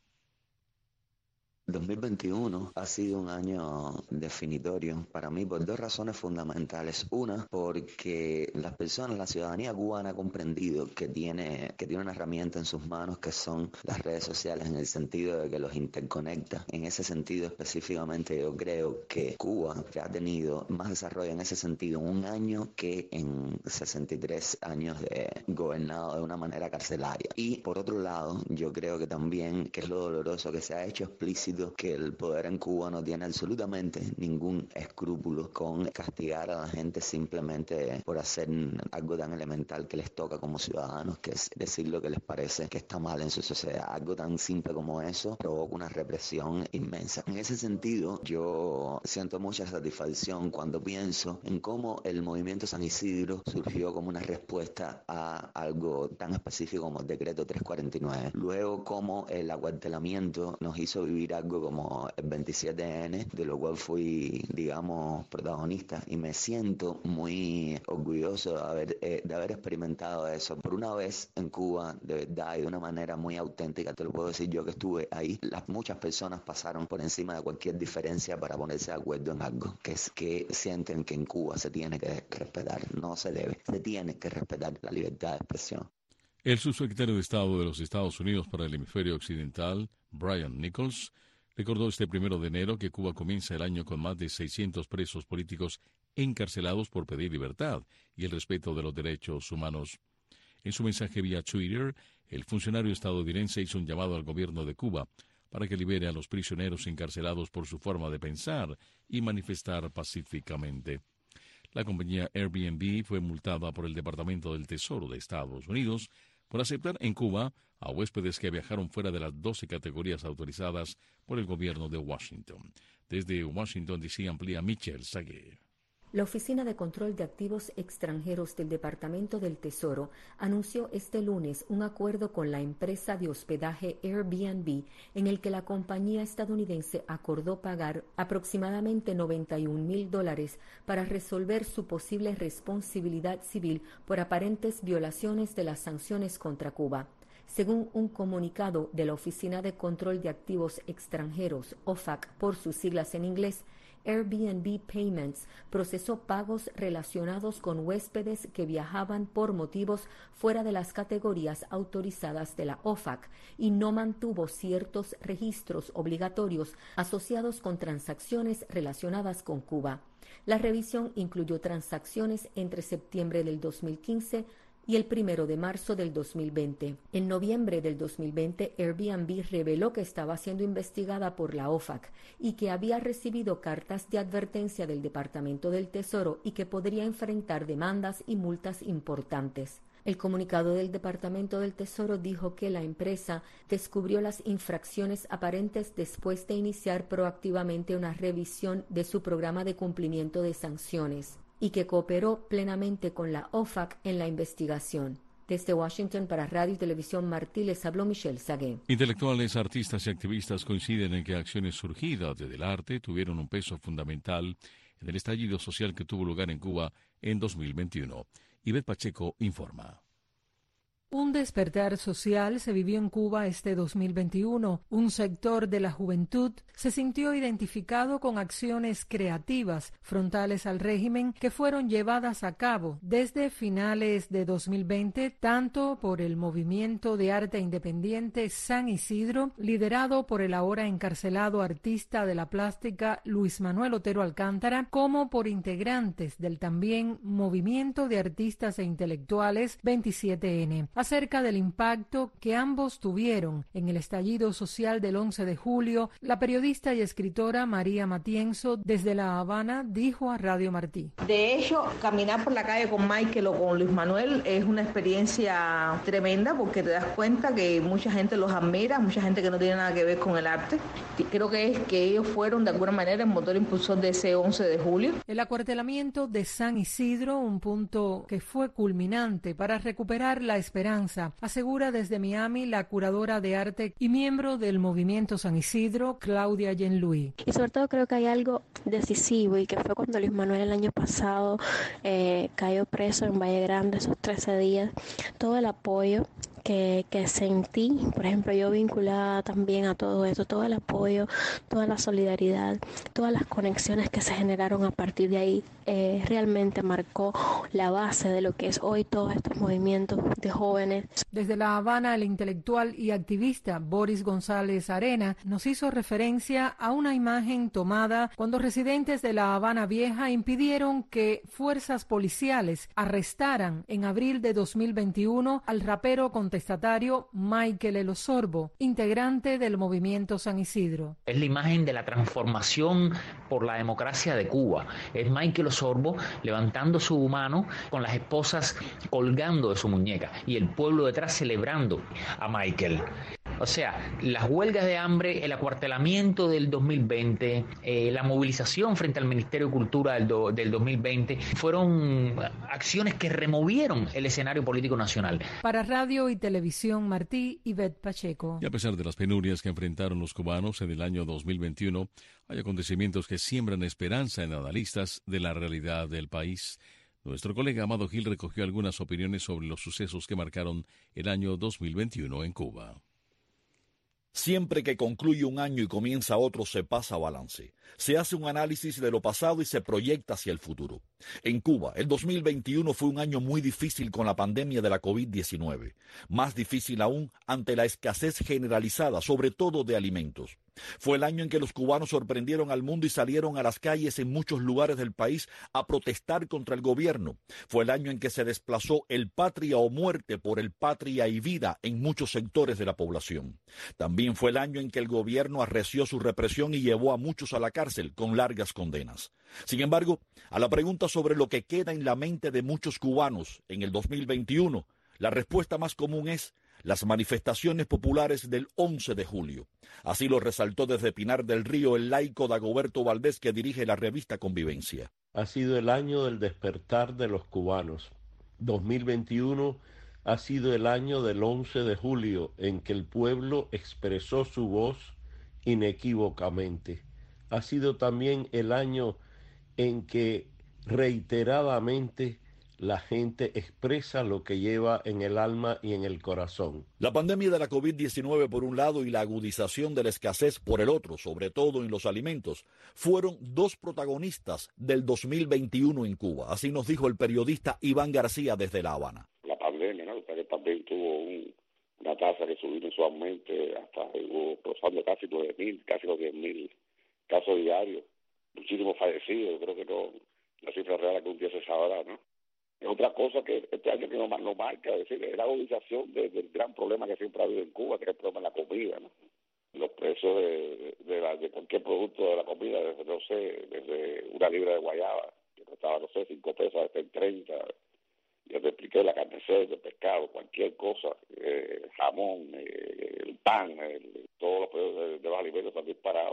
dos mil veintiuno ha sido un año definitorio para mí por dos razones fundamentales. Una, porque las personas, la ciudadanía cubana ha comprendido que tiene, que tiene una herramienta en sus manos que son las redes sociales, en el sentido de que los interconecta. En ese sentido específicamente yo creo que Cuba ha tenido más desarrollo en ese sentido en un año que en sesenta y tres años de gobernado de una manera carcelaria. Y por otro lado, yo creo que también, que es lo doloroso, que se ha hecho explícito que el poder en Cuba no tiene absolutamente ningún escrúpulo con castigar a la gente simplemente por hacer algo tan elemental que les toca como ciudadanos, que es decir lo que les parece que está mal en su sociedad. Algo tan simple como eso provoca una represión inmensa. En ese sentido, yo siento mucha satisfacción cuando pienso en cómo el movimiento San Isidro surgió como una respuesta a algo tan específico como el decreto trescientos cuarenta y nueve. Luego, cómo el acuartelamiento nos hizo vivir algo como el veintisiete ene, de lo cual fui, digamos, protagonista, y me siento muy orgulloso de haber, eh, de haber experimentado eso. Por una vez en Cuba, de verdad, y de una manera muy auténtica, te lo puedo decir yo que estuve ahí, las muchas personas pasaron por encima de cualquier diferencia para ponerse de acuerdo en algo, que es que sienten que en Cuba se tiene que respetar, no se debe, se tiene que respetar la libertad de expresión. El subsecretario de Estado de los Estados Unidos para el Hemisferio Occidental, Brian Nichols, recordó este primero de enero que Cuba comienza el año con más de seiscientos presos políticos encarcelados por pedir libertad y el respeto de los derechos humanos. En su mensaje vía Twitter, el funcionario estadounidense hizo un llamado al gobierno de Cuba para que libere a los prisioneros encarcelados por su forma de pensar y manifestar pacíficamente. La compañía Airbnb fue multada por el Departamento del Tesoro de Estados Unidos por aceptar en Cuba a huéspedes que viajaron fuera de las doce categorías autorizadas por el gobierno de Washington. Desde Washington, D C, amplía Michelle Sagué. La Oficina de Control de Activos Extranjeros del Departamento del Tesoro anunció este lunes un acuerdo con la empresa de hospedaje Airbnb en el que la compañía estadounidense acordó pagar aproximadamente noventa y un mil dólares para resolver su posible responsabilidad civil por aparentes violaciones de las sanciones contra Cuba. Según un comunicado de la Oficina de Control de Activos Extranjeros, O F A C por sus siglas en inglés, Airbnb Payments procesó pagos relacionados con huéspedes que viajaban por motivos fuera de las categorías autorizadas de la O F A C y no mantuvo ciertos registros obligatorios asociados con transacciones relacionadas con Cuba. La revisión incluyó transacciones entre septiembre del dos mil quince y el primero de marzo del dos mil veinte. En noviembre del dos mil veinte, Airbnb reveló que estaba siendo investigada por la O F A C y que había recibido cartas de advertencia del Departamento del Tesoro y que podría enfrentar demandas y multas importantes. El comunicado del Departamento del Tesoro dijo que la empresa descubrió las infracciones aparentes después de iniciar proactivamente una revisión de su programa de cumplimiento de sanciones y que cooperó plenamente con la O F A C en la investigación. Desde Washington para Radio y Televisión Martí les habló Michelle Sagué. Intelectuales, artistas y activistas coinciden en que acciones surgidas desde el arte tuvieron un peso fundamental en el estallido social que tuvo lugar en Cuba en dos mil veintiuno. Ivette Pacheco informa. Un despertar social se vivió en Cuba este dos mil veintiuno. Un sector de la juventud se sintió identificado con acciones creativas frontales al régimen que fueron llevadas a cabo desde finales de dos mil veinte, tanto por el movimiento de arte independiente San Isidro, liderado por el ahora encarcelado artista de la plástica Luis Manuel Otero Alcántara, como por integrantes del también movimiento de artistas e intelectuales veintisiete ene. Acerca del impacto que ambos tuvieron en el estallido social del once de julio, la periodista y escritora María Matienzo desde La Habana dijo a Radio Martí. De hecho, caminar por la calle con Michael o con Luis Manuel es una experiencia tremenda porque te das cuenta que mucha gente los admira, mucha gente que no tiene nada que ver con el arte. Creo que es que ellos fueron de alguna manera el motor impulsor de ese once de julio. El acuartelamiento de San Isidro, un punto que fue culminante para recuperar la esperanza, asegura desde Miami la curadora de arte y miembro del movimiento San Isidro, Claudia Jean-Louis. Y sobre todo creo que hay algo decisivo y que fue cuando Luis Manuel el año pasado eh, cayó preso en Valle Grande esos trece días, todo el apoyo Que, que sentí, por ejemplo, yo vinculada también a todo esto, todo el apoyo, toda la solidaridad, todas las conexiones que se generaron a partir de ahí, eh, realmente marcó la base de lo que es hoy todos estos movimientos de jóvenes. Desde La Habana, el intelectual y activista Boris González Arena nos hizo referencia a una imagen tomada cuando residentes de La Habana Vieja impidieron que fuerzas policiales arrestaran en abril de dos mil veintiuno al rapero con contestatario Michael El Osorbo, integrante del movimiento San Isidro. Es la imagen de la transformación por la democracia de Cuba. Es Michael Osorbo levantando su mano con las esposas colgando de su muñeca y el pueblo detrás celebrando a Michael. O sea, las huelgas de hambre, el acuartelamiento del dos mil veinte, eh, la movilización frente al Ministerio de Cultura del, do, del dos mil veinte, fueron acciones que removieron el escenario político nacional. Para Radio y Televisión Martí, Ivette Pacheco. Y a pesar de las penurias que enfrentaron los cubanos en el año dos mil veintiuno, hay acontecimientos que siembran esperanza en analistas de la realidad del país. Nuestro colega Amado Gil recogió algunas opiniones sobre los sucesos que marcaron el año dos mil veintiuno en Cuba. Siempre que concluye un año y comienza otro, se pasa balance. Se hace un análisis de lo pasado y se proyecta hacia el futuro. En Cuba, el dos mil veintiuno fue un año muy difícil con la pandemia de la COVID diecinueve. Más difícil aún ante la escasez generalizada, sobre todo de alimentos. Fue el año en que los cubanos sorprendieron al mundo y salieron a las calles en muchos lugares del país a protestar contra el gobierno. Fue el año en que se desplazó el patria o muerte por el patria y vida en muchos sectores de la población. También fue el año en que el gobierno arreció su represión y llevó a muchos a la cárcel con largas condenas. Sin embargo, a la pregunta sobre lo que queda en la mente de muchos cubanos en el dos mil veintiuno, la respuesta más común es las manifestaciones populares del once de julio. Así lo resaltó desde Pinar del Río el laico Dagoberto Valdés, que dirige la revista Convivencia. Ha sido el año del despertar de los cubanos. dos mil veintiuno ha sido el año del once de julio, en que el pueblo expresó su voz inequívocamente. Ha sido también el año en que reiteradamente la gente expresa lo que lleva en el alma y en el corazón. La pandemia de la COVID diecinueve por un lado y la agudización de la escasez por el otro, sobre todo en los alimentos, fueron dos protagonistas del dos mil veintiuno en Cuba. Así nos dijo el periodista Iván García desde La Habana. La pandemia, ¿no? Que también tuvo un, una tasa que subió mensualmente hasta rozando casi nueve mil, casi los diez mil casos diarios. Muchísimos fallecidos, creo que no, la cifra real que un día se sabrá, ¿no? Es otra cosa que este año que no, no marca, es decir, es la agudización de, del gran problema que siempre ha habido en Cuba, que es el problema de la comida, ¿no? Los precios de, de, la, de cualquier producto de la comida, desde, no sé, desde una libra de guayaba, que costaba, no sé, cinco pesos, hasta en treinta, ya te expliqué, la carne seca, el pescado, cualquier cosa, eh, jamón, eh, el pan, el, todos los precios de, de los alimentos están disparados.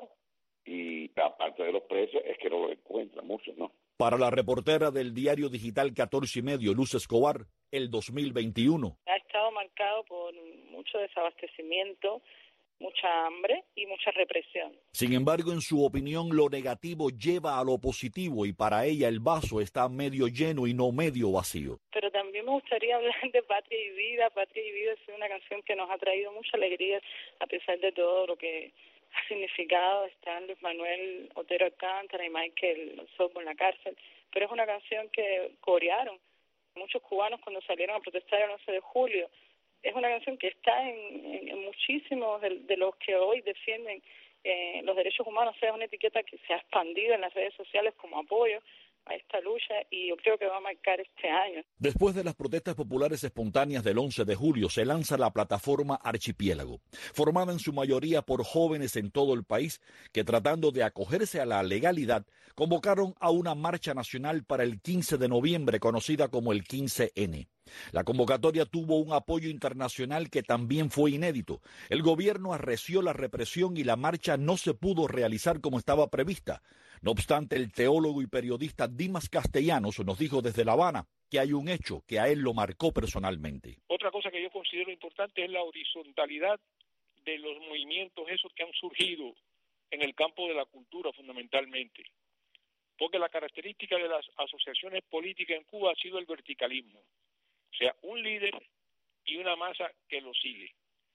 Y aparte de los precios, es que no los encuentran muchos, ¿no? Para la reportera del diario digital catorce y medio, Luz Escobar, el dos mil veintiuno ha estado marcado por mucho desabastecimiento, mucha hambre y mucha represión. Sin embargo, en su opinión, lo negativo lleva a lo positivo y para ella el vaso está medio lleno y no medio vacío. Pero también me gustaría hablar de Patria y Vida. Patria y Vida es una canción que nos ha traído mucha alegría a pesar de todo lo que ha significado. Están Luis Manuel Otero Alcántara y Michael Sorbo en la cárcel, pero es una canción que corearon muchos cubanos cuando salieron a protestar el once de julio. Es una canción que está en, en, en muchísimos de, de los que hoy defienden eh, los derechos humanos. O sea, es una etiqueta que se ha expandido en las redes sociales como apoyo a esta lucha y yo creo que va a marcar este año. Después de las protestas populares espontáneas del once de julio, se lanza la plataforma Archipiélago, formada en su mayoría por jóvenes en todo el país que, tratando de acogerse a la legalidad, convocaron a una marcha nacional para el quince de noviembre, conocida como el quince ene. La convocatoria tuvo un apoyo internacional que también fue inédito. El gobierno arreció la represión y la marcha no se pudo realizar como estaba prevista. No obstante, el teólogo y periodista Dimas Castellanos nos dijo desde La Habana que hay un hecho que a él lo marcó personalmente. Otra cosa que yo considero importante es la horizontalidad de los movimientos esos que han surgido en el campo de la cultura fundamentalmente. Porque la característica de las asociaciones políticas en Cuba ha sido el verticalismo. O sea, un líder y una masa que lo sigue.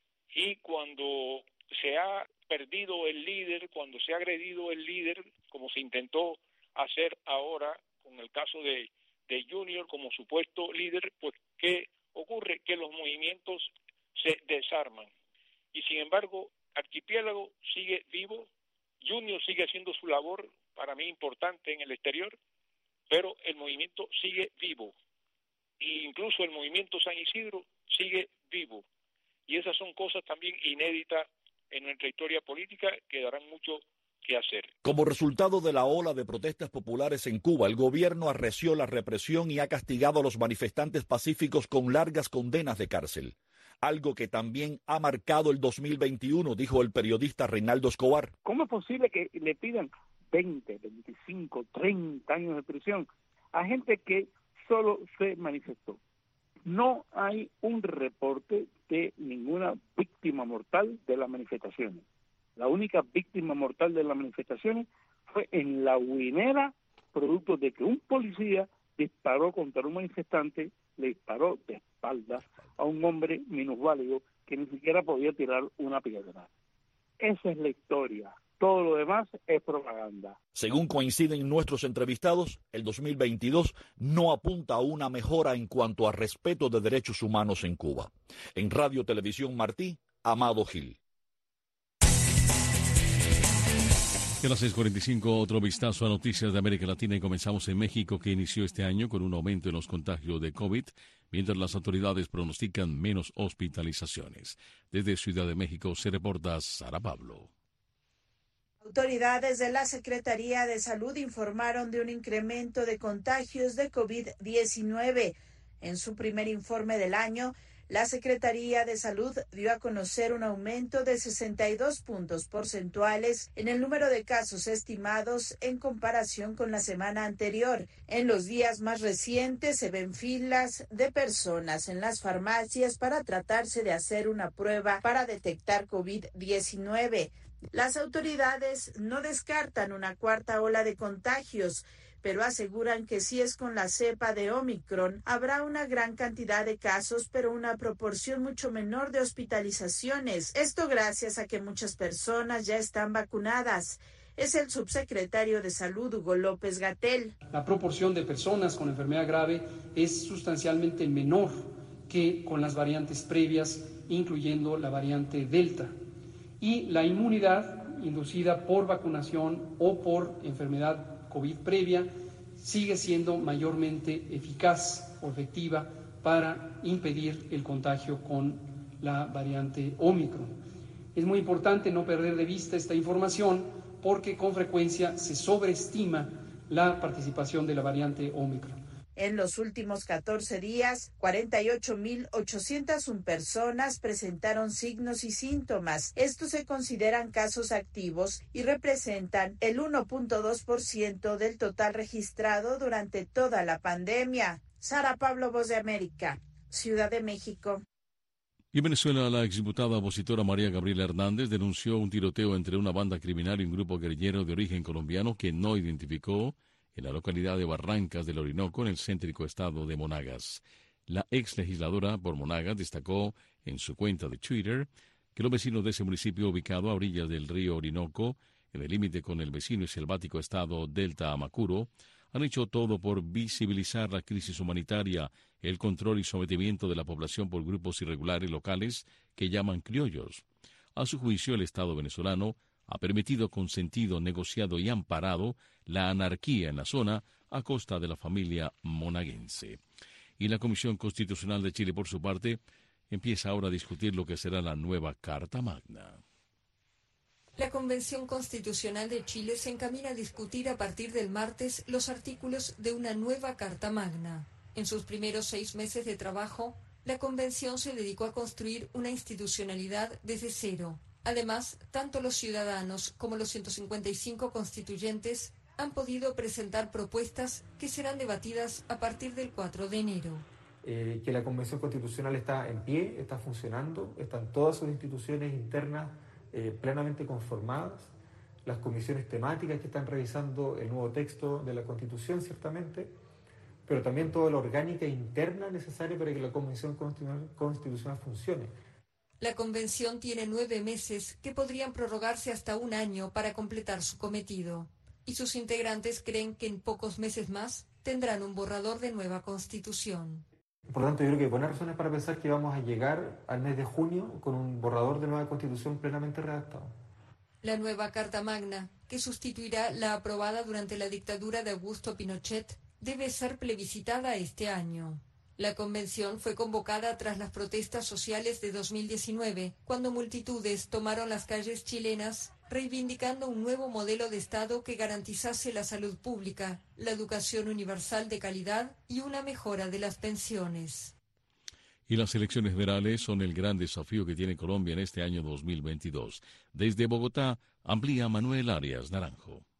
Y cuando se ha perdido el líder, cuando se ha agredido el líder, como se intentó hacer ahora con el caso de, de Junior como supuesto líder, pues ¿qué ocurre? Que los movimientos se desarman. Y sin embargo, Archipiélago sigue vivo, Junior sigue haciendo su labor, para mí importante en el exterior, pero el movimiento sigue vivo. E incluso el movimiento San Isidro sigue vivo. Y esas son cosas también inéditas en nuestra historia política que darán mucho que hacer. Como resultado de la ola de protestas populares en Cuba, el gobierno arreció la represión y ha castigado a los manifestantes pacíficos con largas condenas de cárcel. Algo que también ha marcado el dos mil veintiuno, dijo el periodista Reinaldo Escobar. ¿Cómo es posible que le pidan veinte, veinticinco, treinta años de prisión a gente que solo se manifestó? No hay un reporte de ninguna víctima mortal de las manifestaciones. La única víctima mortal de las manifestaciones fue en La Guinera, producto de que un policía disparó contra un manifestante, le disparó de espaldas a un hombre minusválido que ni siquiera podía tirar una piedra. Esa es la historia. Todo lo demás es propaganda. Según coinciden nuestros entrevistados, el dos mil veintidós no apunta a una mejora en cuanto a respeto de derechos humanos en Cuba. En Radio Televisión Martí, Amado Gil. A las seis cuarenta y cinco, otro vistazo a noticias de América Latina y comenzamos en México, que inició este año con un aumento en los contagios de COVID, mientras las autoridades pronostican menos hospitalizaciones. Desde Ciudad de México se reporta Sara Pablo. Autoridades de la Secretaría de Salud informaron de un incremento de contagios de COVID diecinueve. En su primer informe del año, la Secretaría de Salud dio a conocer un aumento de sesenta y dos puntos porcentuales en el número de casos estimados en comparación con la semana anterior. En los días más recientes se ven filas de personas en las farmacias para tratarse de hacer una prueba para detectar COVID diecinueve. Las autoridades no descartan una cuarta ola de contagios, pero aseguran que si es con la cepa de Omicron, habrá una gran cantidad de casos, pero una proporción mucho menor de hospitalizaciones. Esto gracias a que muchas personas ya están vacunadas. Es el subsecretario de Salud, Hugo López-Gatell. La proporción de personas con enfermedad grave es sustancialmente menor que con las variantes previas, incluyendo la variante Delta. Y la inmunidad inducida por vacunación o por enfermedad COVID previa sigue siendo mayormente eficaz o efectiva para impedir el contagio con la variante Omicron. Es muy importante no perder de vista esta información porque con frecuencia se sobreestima la participación de la variante Omicron. En los últimos catorce días, cuarenta y ocho mil ochocientas una personas presentaron signos y síntomas. Estos se consideran casos activos y representan el uno punto dos por ciento del total registrado durante toda la pandemia. Sara Pablo, Voz de América, Ciudad de México. Y en Venezuela, la exdiputada opositora María Gabriela Hernández denunció un tiroteo entre una banda criminal y un grupo guerrillero de origen colombiano que no identificó en la localidad de Barrancas del Orinoco, en el céntrico estado de Monagas. La ex legisladora por Monagas destacó en su cuenta de Twitter que los vecinos de ese municipio, ubicado a orillas del río Orinoco, en el límite con el vecino y selvático estado Delta Amacuro, han hecho todo por visibilizar la crisis humanitaria, el control y sometimiento de la población por grupos irregulares locales que llaman criollos. A su juicio, el Estado venezolano ha permitido, consentido, negociado y amparado la anarquía en la zona a costa de la familia monaguense. Y la Comisión Constitucional de Chile, por su parte, empieza ahora a discutir lo que será la nueva Carta Magna. La Convención Constitucional de Chile se encamina a discutir a partir del martes los artículos de una nueva Carta Magna. En sus primeros seis meses de trabajo, la Convención se dedicó a construir una institucionalidad desde cero. Además, tanto los ciudadanos como los ciento cincuenta y cinco constituyentes han podido presentar propuestas que serán debatidas a partir del cuatro de enero. Eh, que la Convención Constitucional está en pie, está funcionando, están todas sus instituciones internas eh, plenamente conformadas, las comisiones temáticas que están revisando el nuevo texto de la Constitución, ciertamente, pero también toda la orgánica interna necesaria para que la Convención Constitucional, Constitucional funcione. La Convención tiene nueve meses que podrían prorrogarse hasta un año para completar su cometido, y sus integrantes creen que en pocos meses más tendrán un borrador de nueva Constitución. Por lo tanto, yo creo que hay buenas razones para pensar que vamos a llegar al mes de junio con un borrador de nueva Constitución plenamente redactado. La nueva Carta Magna, que sustituirá la aprobada durante la dictadura de Augusto Pinochet, debe ser plebiscitada este año. La convención fue convocada tras las protestas sociales de dos mil diecinueve, cuando multitudes tomaron las calles chilenas reivindicando un nuevo modelo de Estado que garantizase la salud pública, la educación universal de calidad y una mejora de las pensiones. Y las elecciones federales son el gran desafío que tiene Colombia en este año dos mil veintidós. Desde Bogotá, amplía Manuel Arias Naranjo.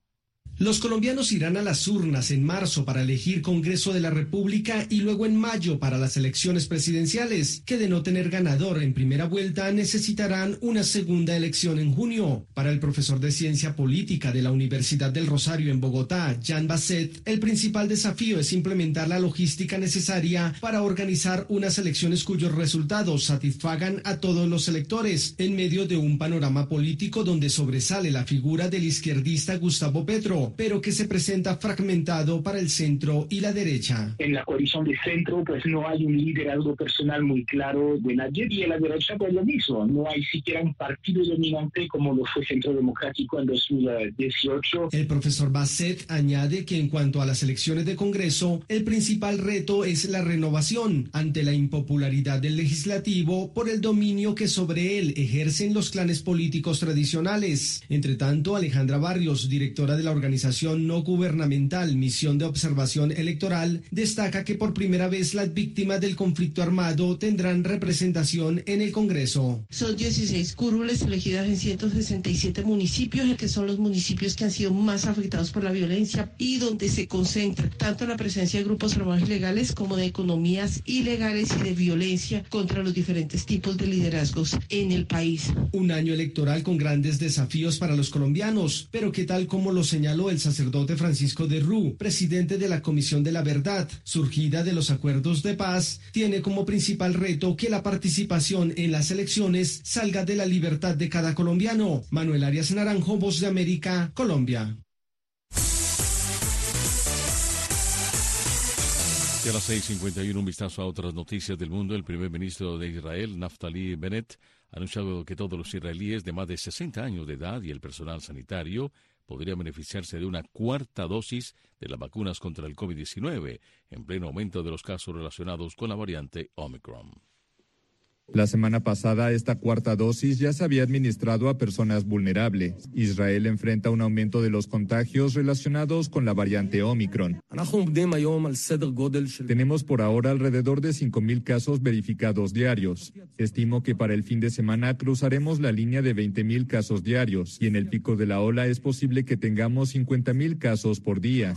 Los colombianos irán a las urnas en marzo para elegir Congreso de la República y luego en mayo para las elecciones presidenciales, que de no tener ganador en primera vuelta necesitarán una segunda elección en junio. Para el profesor de Ciencia Política de la Universidad del Rosario en Bogotá, Jan Basset, el principal desafío es implementar la logística necesaria para organizar unas elecciones cuyos resultados satisfagan a todos los electores, en medio de un panorama político donde sobresale la figura del izquierdista Gustavo Petro, pero que se presenta fragmentado para el centro y la derecha. En la coalición de centro, pues no hay un liderazgo personal muy claro de nadie, y en la derecha pues lo mismo, no hay siquiera un partido dominante como lo fue Centro Democrático en dos mil dieciocho. El profesor Basset añade que en cuanto a las elecciones de Congreso, el principal reto es la renovación ante la impopularidad del legislativo por el dominio que sobre él ejercen los clanes políticos tradicionales. Entre tanto, Alejandra Barrios, directora de la organización Organización no gubernamental Misión de Observación Electoral, destaca que por primera vez las víctimas del conflicto armado tendrán representación en el Congreso. Son dieciséis curules elegidas en ciento sesenta y siete municipios, que son los municipios que han sido más afectados por la violencia y donde se concentra tanto la presencia de grupos armados ilegales como de economías ilegales y de violencia contra los diferentes tipos de liderazgos en el país. Un año electoral con grandes desafíos para los colombianos, pero que tal como lo señaló el sacerdote Francisco de Rú, presidente de la Comisión de la Verdad, surgida de los acuerdos de paz, tiene como principal reto que la participación en las elecciones salga de la libertad de cada colombiano. Manuel Arias Naranjo, Voz de América, Colombia. Y a las seis cincuenta y uno, un vistazo a otras noticias del mundo. El primer ministro de Israel, Naftali Bennett, ha anunciado que todos los israelíes de más de sesenta años de edad y el personal sanitario podrían beneficiarse de una cuarta dosis de las vacunas contra el COVID diecinueve, en pleno aumento de los casos relacionados con la variante Omicron. La semana pasada, esta cuarta dosis ya se había administrado a personas vulnerables. Israel enfrenta un aumento de los contagios relacionados con la variante Omicron. Tenemos por ahora alrededor de cinco mil casos verificados diarios. Estimo que para el fin de semana cruzaremos la línea de veinte mil casos diarios, y en el pico de la ola es posible que tengamos cincuenta mil casos por día.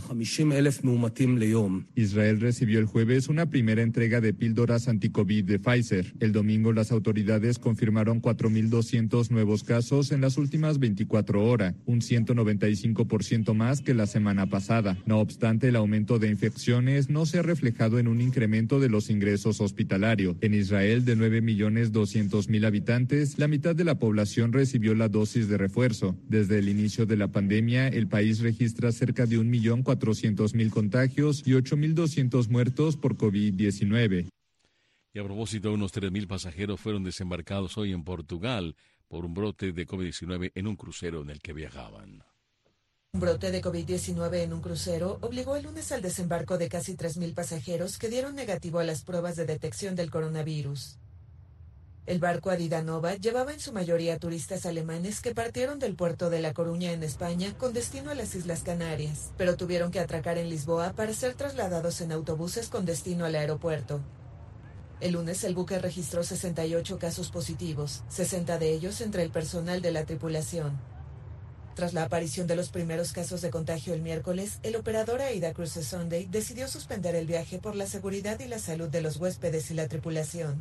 Israel recibió el jueves una primera entrega de píldoras anti-COVID de Pfizer. El domingo las autoridades confirmaron cuatro mil doscientos nuevos casos en las últimas veinticuatro horas, un ciento noventa y cinco por ciento más que la semana pasada. No obstante, el aumento de infecciones no se ha reflejado en un incremento de los ingresos hospitalarios. En Israel, de nueve millones doscientos mil habitantes, la mitad de la población recibió la dosis de refuerzo. Desde el inicio de la pandemia, el país registra cerca de un millón cuatrocientos mil contagios y ocho mil doscientos muertos por COVID diecinueve. Y a propósito, unos tres mil pasajeros fueron desembarcados hoy en Portugal por un brote de COVID diecinueve en un crucero en el que viajaban. Un brote de COVID diecinueve en un crucero obligó el lunes al desembarco de casi tres mil pasajeros que dieron negativo a las pruebas de detección del coronavirus. El barco Adidanova llevaba en su mayoría turistas alemanes que partieron del puerto de La Coruña en España con destino a las Islas Canarias, pero tuvieron que atracar en Lisboa para ser trasladados en autobuses con destino al aeropuerto. El lunes el buque registró sesenta y ocho casos positivos, sesenta de ellos entre el personal de la tripulación. Tras la aparición de los primeros casos de contagio el miércoles, el operador AIDA Cruises Sunday decidió suspender el viaje por la seguridad y la salud de los huéspedes y la tripulación.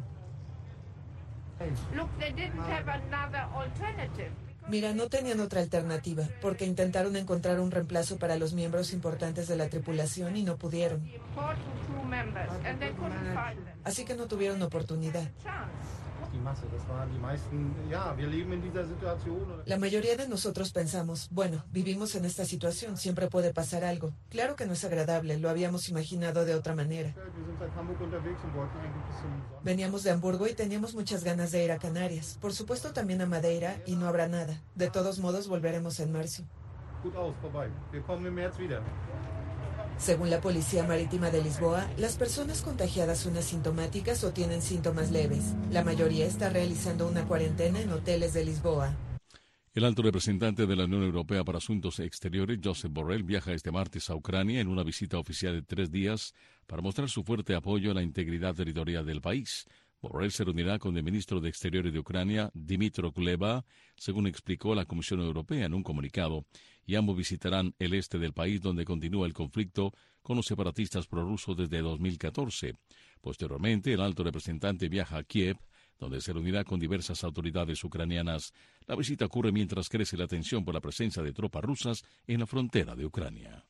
Mira, no tenían otra alternativa, porque intentaron encontrar un reemplazo para los miembros importantes de la tripulación y no pudieron. Así que no tuvieron oportunidad. La mayoría de nosotros pensamos, bueno, vivimos en esta situación, siempre puede pasar algo. Claro que no es agradable, lo habíamos imaginado de otra manera. Veníamos de Hamburgo y teníamos muchas ganas de ir a Canarias. Por supuesto también a Madeira, y no habrá nada. De todos modos volveremos en marzo. Según la Policía Marítima de Lisboa, las personas contagiadas son asintomáticas o tienen síntomas leves. La mayoría está realizando una cuarentena en hoteles de Lisboa. El alto representante de la Unión Europea para Asuntos Exteriores, Josep Borrell, viaja este martes a Ucrania en una visita oficial de tres días para mostrar su fuerte apoyo a la integridad territorial del país. Borrell se reunirá con el ministro de Exteriores de Ucrania, Dmytro Kuleba, según explicó la Comisión Europea en un comunicado, y ambos visitarán el este del país donde continúa el conflicto con los separatistas prorrusos desde dos mil catorce. Posteriormente, el alto representante viaja a Kiev, donde se reunirá con diversas autoridades ucranianas. La visita ocurre mientras crece la tensión por la presencia de tropas rusas en la frontera de Ucrania.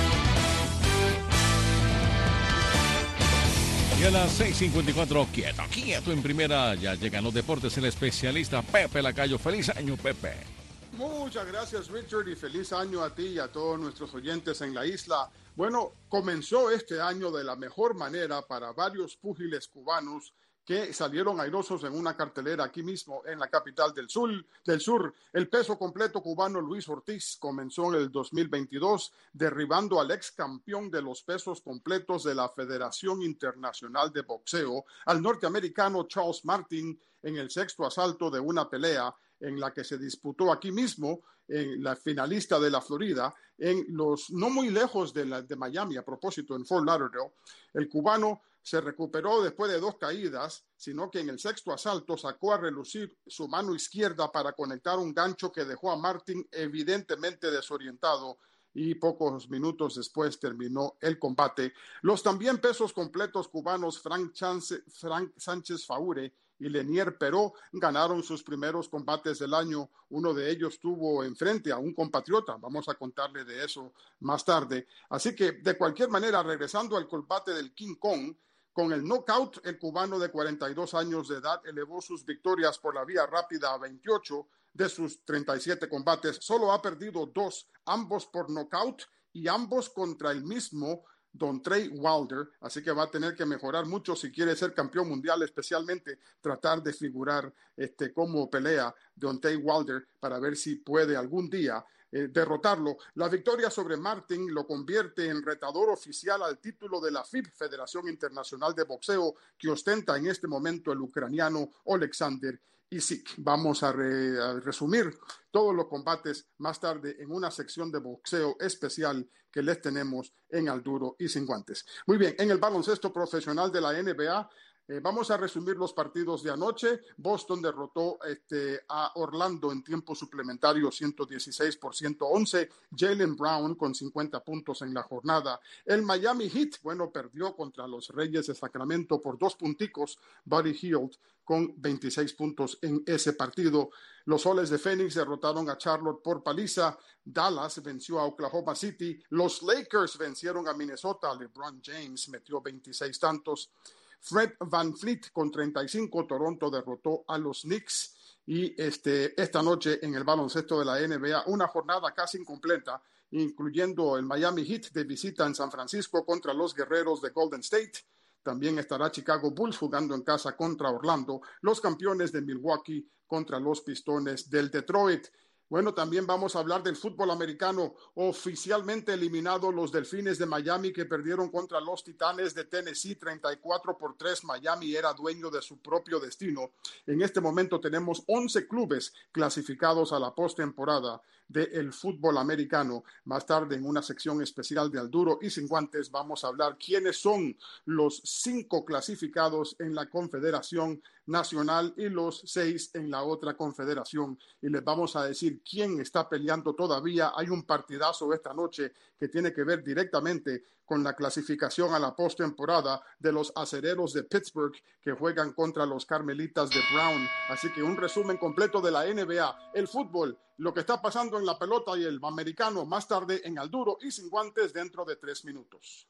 Y a las seis cincuenta y cuatro, quieto, quieto en primera, ya llegan los deportes, el especialista Pepe Lacayo. Feliz año, Pepe. Muchas gracias, Richard, y feliz año a ti y a todos nuestros oyentes en la isla. Bueno, comenzó este año de la mejor manera para varios púgiles cubanos que salieron airosos en una cartelera aquí mismo en la capital del sur. Del sur. El peso completo cubano Luis Ortiz comenzó en el dos mil veintidós derribando al ex campeón de los pesos completos de la Federación Internacional de Boxeo, al norteamericano Charles Martin, en el sexto asalto de una pelea en la que se disputó aquí mismo, en la finalista de la Florida, en los no muy lejos de, la, de Miami, a propósito, en Fort Lauderdale. El cubano se recuperó después de dos caídas, sino que en el sexto asalto sacó a relucir su mano izquierda para conectar un gancho que dejó a Martin evidentemente desorientado, y pocos minutos después terminó el combate. Los también pesos completos cubanos Frank, Chance, Frank Sánchez Faure y Lenier Peró ganaron sus primeros combates del año. Uno de ellos tuvo enfrente a un compatriota. Vamos a contarle de eso más tarde. Así que, de cualquier manera, regresando al combate del King Kong, con el knockout, el cubano de cuarenta y dos años de edad elevó sus victorias por la vía rápida a veintiocho de sus treinta y siete combates. Solo ha perdido dos, ambos por knockout y ambos contra el mismo Don Trey Wilder, así que va a tener que mejorar mucho si quiere ser campeón mundial, especialmente tratar de figurar este, cómo pelea Don Trey Wilder para ver si puede algún día eh, derrotarlo. La victoria sobre Martin lo convierte en retador oficial al título de la F I B, Federación Internacional de Boxeo, que ostenta en este momento el ucraniano Oleksandr Usyk. Vamos a, re, a resumir todos los combates más tarde en una sección de boxeo especial que les tenemos en Al Duro y Sin Guantes. Muy bien, en el baloncesto profesional de la N B A, eh, vamos a resumir los partidos de anoche. Boston derrotó este, a Orlando en tiempo suplementario ciento dieciséis por ciento once. Jaylen Brown con cincuenta puntos en la jornada. El Miami Heat, bueno, perdió contra los Reyes de Sacramento por dos punticos. Buddy Hield con veintiséis puntos en ese partido. Los Soles de Phoenix derrotaron a Charlotte por paliza. Dallas venció a Oklahoma City. Los Lakers vencieron a Minnesota. LeBron James metió veintiséis tantos. Fred VanVleet con treinta y cinco. Toronto derrotó a los Knicks. Y este, esta noche en el baloncesto de la N B A, una jornada casi incompleta, incluyendo el Miami Heat de visita en San Francisco contra los Guerreros de Golden State. También estará Chicago Bulls jugando en casa contra Orlando, los campeones de Milwaukee contra los Pistones del Detroit. Bueno, también vamos a hablar del fútbol americano. Oficialmente eliminados los Delfines de Miami, que perdieron contra los Titanes de Tennessee treinta y cuatro por tres. Miami era dueño de su propio destino. En este momento tenemos once clubes clasificados a la postemporada del fútbol americano. Más tarde, en una sección especial de Al Duro y Sin Guantes, vamos a hablar quiénes son los cinco clasificados en la Confederación Nacional y los seis en la otra confederación. Y les vamos a decir quién está peleando todavía. Hay un partidazo esta noche que tiene que ver directamente con la clasificación a la postemporada de los Acereros de Pittsburgh, que juegan contra los Carmelitas de Brown. Así que un resumen completo de la N B A, el fútbol, lo que está pasando en la pelota y el americano más tarde en Al Duro y Sin Guantes dentro de tres minutos.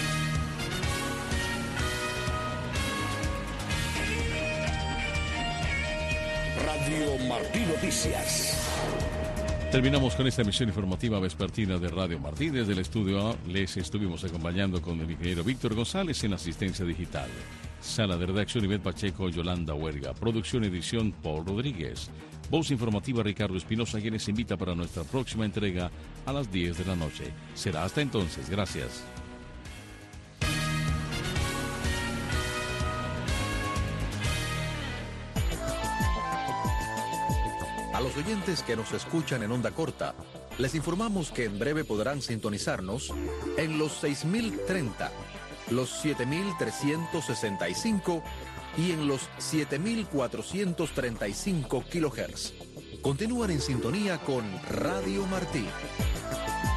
Radio Martí Noticias. Terminamos con esta emisión informativa vespertina de Radio Martí. Desde el estudio A les estuvimos acompañando con el ingeniero Víctor González en asistencia digital. Sala de redacción Ivette Pacheco, Yolanda Huerga. Producción y edición Paul Rodríguez. Voz informativa Ricardo Espinosa, quien les invita para nuestra próxima entrega a las diez de la noche. Será hasta entonces. Gracias. A los oyentes que nos escuchan en onda corta, les informamos que en breve podrán sintonizarnos en los seis mil treinta, los siete mil trescientos sesenta y cinco y en los siete mil cuatrocientos treinta y cinco kilohertz. Continúan en sintonía con Radio Martí.